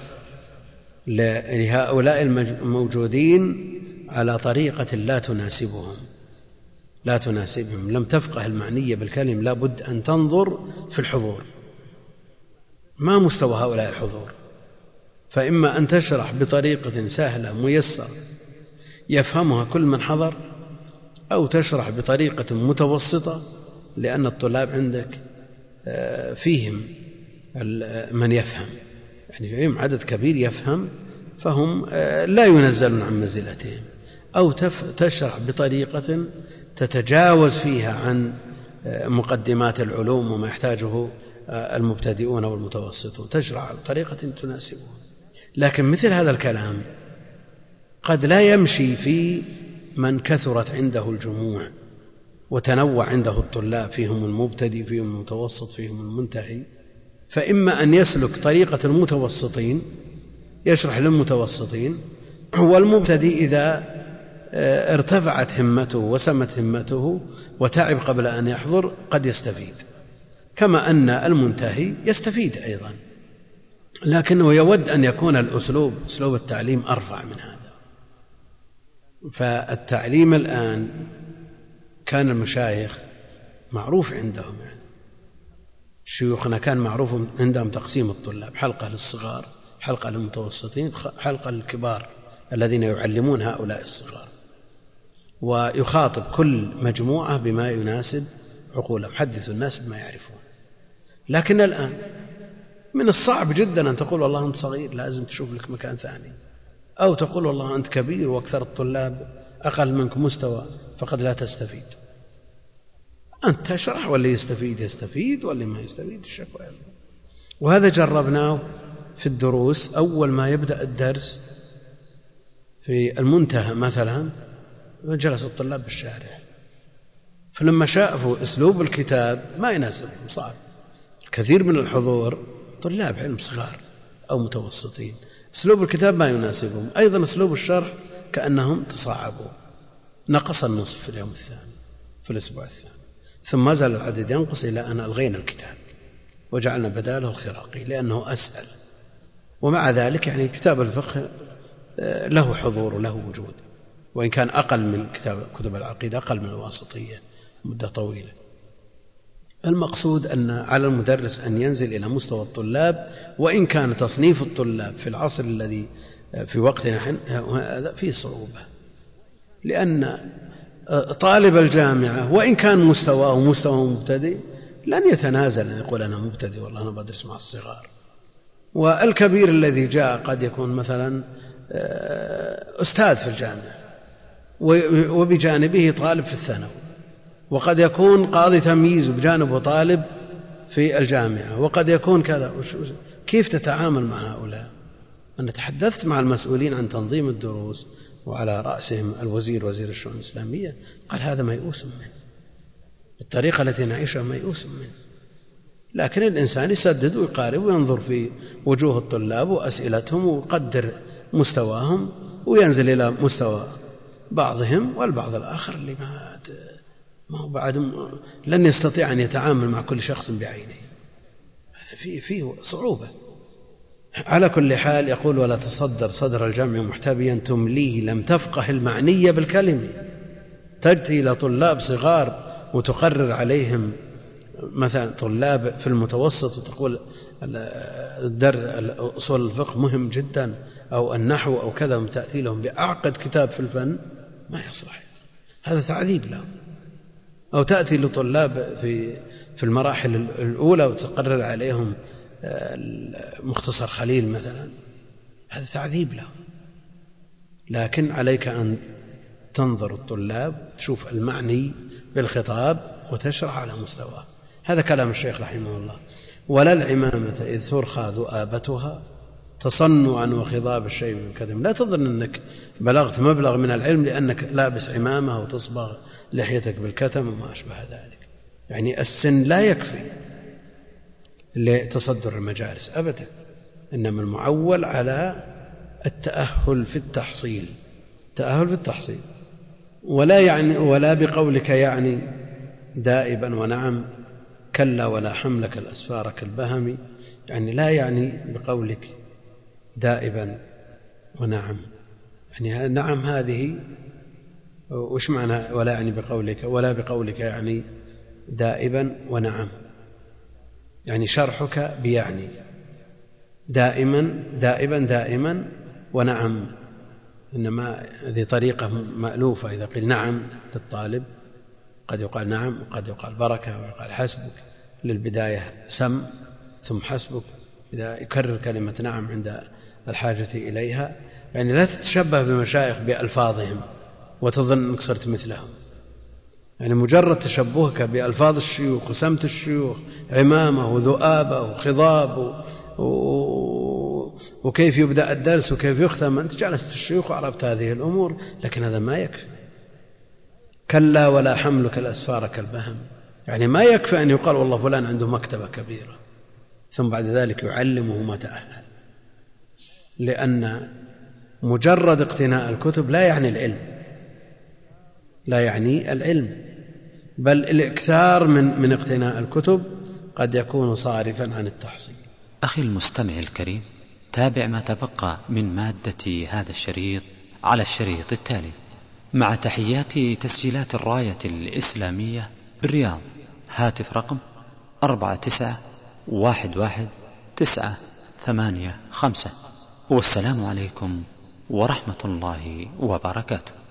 لهؤلاء الموجودين على طريقة لا تناسبهم، لم تفقه المعنية بالكلم. لا بد أن تنظر في الحضور، ما مستوى هؤلاء الحضور، فإما أن تشرح بطريقة سهلة ميسرة يفهمها كل من حضر، أو تشرح بطريقة متوسطة لأن الطلاب عندك فيهم من يفهم، يعني فيهم عدد كبير يفهم فهم لا ينزلون عن منزلتهم، أو تشرح بطريقة تتجاوز فيها عن مقدمات العلوم وما يحتاجه المبتدئون والمتوسطون، تشرح بطريقة تناسبهم. لكن مثل هذا الكلام قد لا يمشي في من كثرت عنده الجموع وتنوع عنده الطلاب، فيهم المبتدئ فيهم المتوسط فيهم المنتهي، فإما أن يسلك طريقة المتوسطين يشرح للمتوسطين، والمبتدئ إذا ارتفعت همته وسمت همته وتعب قبل أن يحضر قد يستفيد، كما أن المنتهي يستفيد أيضا، لكنه يود أن يكون أسلوب التعليم أرفع من هذا. فالتعليم الآن كان المشايخ معروف عندهم، يعني شيوخنا كان معروف عندهم تقسيم الطلاب: حلقة للصغار، حلقة للمتوسطين، حلقة للكبار الذين يعلمون هؤلاء الصغار، ويخاطب كل مجموعة بما يناسب عقولهم، حدثوا الناس بما يعرفون. لكن الآن من الصعب جدا أن تقول والله أنت صغير لازم تشوف لك مكان ثاني، أو تقول والله أنت كبير وأكثر الطلاب أقل منك مستوى فقد لا تستفيد. أنت تشرح، واللي يستفيد واللي ما يستفيد الشكوى. وهذا جربناه في الدروس. أول ما يبدأ الدرس في المنتهى مثلا جلس الطلاب بالشارع، فلما شافوا أسلوب الكتاب ما يناسبهم، صعب. الكثير من الحضور طلاب علم صغار أو متوسطين، أسلوب الكتاب ما يناسبهم، أيضا أسلوب الشرح كأنهم تصاعبوا، نقص النصف في اليوم الثاني في الأسبوع الثاني، ثم ما زال العدد ينقص إلى أن ألغينا الكتاب وجعلنا بداله الخراقي لأنه أسهل. ومع ذلك يعني كتاب الفقه له حضور وله وجود، وإن كان أقل من كتب العقيدة، أقل من الواسطية مدة طويلة. المقصود أن على المدرس أن ينزل إلى مستوى الطلاب، وإن كان تصنيف الطلاب في العصر الذي في وقتنا هذا فيه صعوبة، لأن طالب الجامعة وإن كان مستواه مستوى مبتدئ لن يتنازل أن يقول أنا مبتدئ والله أنا بدرس مع الصغار. والكبير الذي جاء قد يكون مثلا أستاذ في الجامعة وبجانبه طالب في الثانوي، وقد يكون قاضي تمييز بجانبه طالب في الجامعة، وقد يكون كذا. كيف تتعامل مع هؤلاء؟ أنا تحدثت مع المسؤولين عن تنظيم الدروس وعلى رأسهم وزير الشؤون الإسلامية، قال هذا ميؤوس منه، الطريقة التي نعيشها ميؤوس منه. لكن الإنسان يسدد ويقارب وينظر في وجوه الطلاب وأسئلتهم ويقدر مستواهم وينزل إلى مستوى بعضهم، والبعض الآخر اللي ما هو بعد لن يستطيع أن يتعامل مع كل شخص بعينه، هذا فيه صعوبة. على كل حال يقول: ولا تصدر صدر الجمع محتبيا تمليه لم تفقه المعني بالكلمة. تأتي إلى طلاب صغار وتقرر عليهم مثلا طلاب في المتوسط وتقول أصول الفقه مهم جدا أو النحو أو كذا، تأتي لهم بأعقد كتاب في الفن، ما يصلح، هذا تعذيب لهم. أو تأتي لطلاب في المراحل الأولى وتقرر عليهم مختصر خليل مثلا، هذا تعذيب لهم. لكن عليك أن تنظر الطلاب، تشوف المعني بالخطاب وتشرح على مستواه. هذا كلام الشيخ رحمه الله. ولا العمامة إذ ترخى ذؤابتها تصنعا وخضاب الشيء من كذب. لا تظن أنك بلغت مبلغ من العلم لأنك لابس عمامة وتصبغ لحيتك بالكتم وما أشبه ذلك. يعني السن لا يكفي لتصدر المجالس أبدا، إنما المعول على التأهل في التحصيل، ولا بقولك يعني دائبا ونعم كلا ولا حملك الأسفار كالبهم. يعني لا يعني بقولك دائبا ونعم، يعني نعم هذه وش معنى ولا يعني بقولك؟ ولا بقولك يعني دائبا ونعم، يعني شرحك بيعني دائما ونعم. إنما هذه طريقة مألوفة، إذا قيل نعم للطالب قد يقال نعم وقد يقال بركة ويقال حسبك، للبداية سم ثم حسبك، إذا يكرر كلمة نعم عند الحاجة إليها. يعني لا تتشبه بمشايخ بألفاظهم وتظن أنك صرت مثلهم. يعني مجرد تشبهك بألفاظ الشيوخ وسمت الشيوخ، عمامة وذؤابة وخضاب وكيف يبدأ الدرس وكيف يختم، أنت جلست الشيوخ وعرفت هذه الأمور، لكن هذا ما يكفي. كلا ولا حملك الأسفار كالبهم. يعني ما يكفي أن يقال والله فلان عنده مكتبة كبيرة ثم بعد ذلك يعلمه ما تأهل، لأن مجرد اقتناء الكتب لا يعني العلم، بل الإكثار من اقتناء الكتب قد يكون صارفا عن التحصيل. أخي المستمع الكريم، تابع ما تبقى من مادة هذا الشريط على الشريط التالي. مع تحيات تسجيلات الراية الإسلامية بالرياض، هاتف رقم 49111985. والسلام عليكم ورحمة الله وبركاته.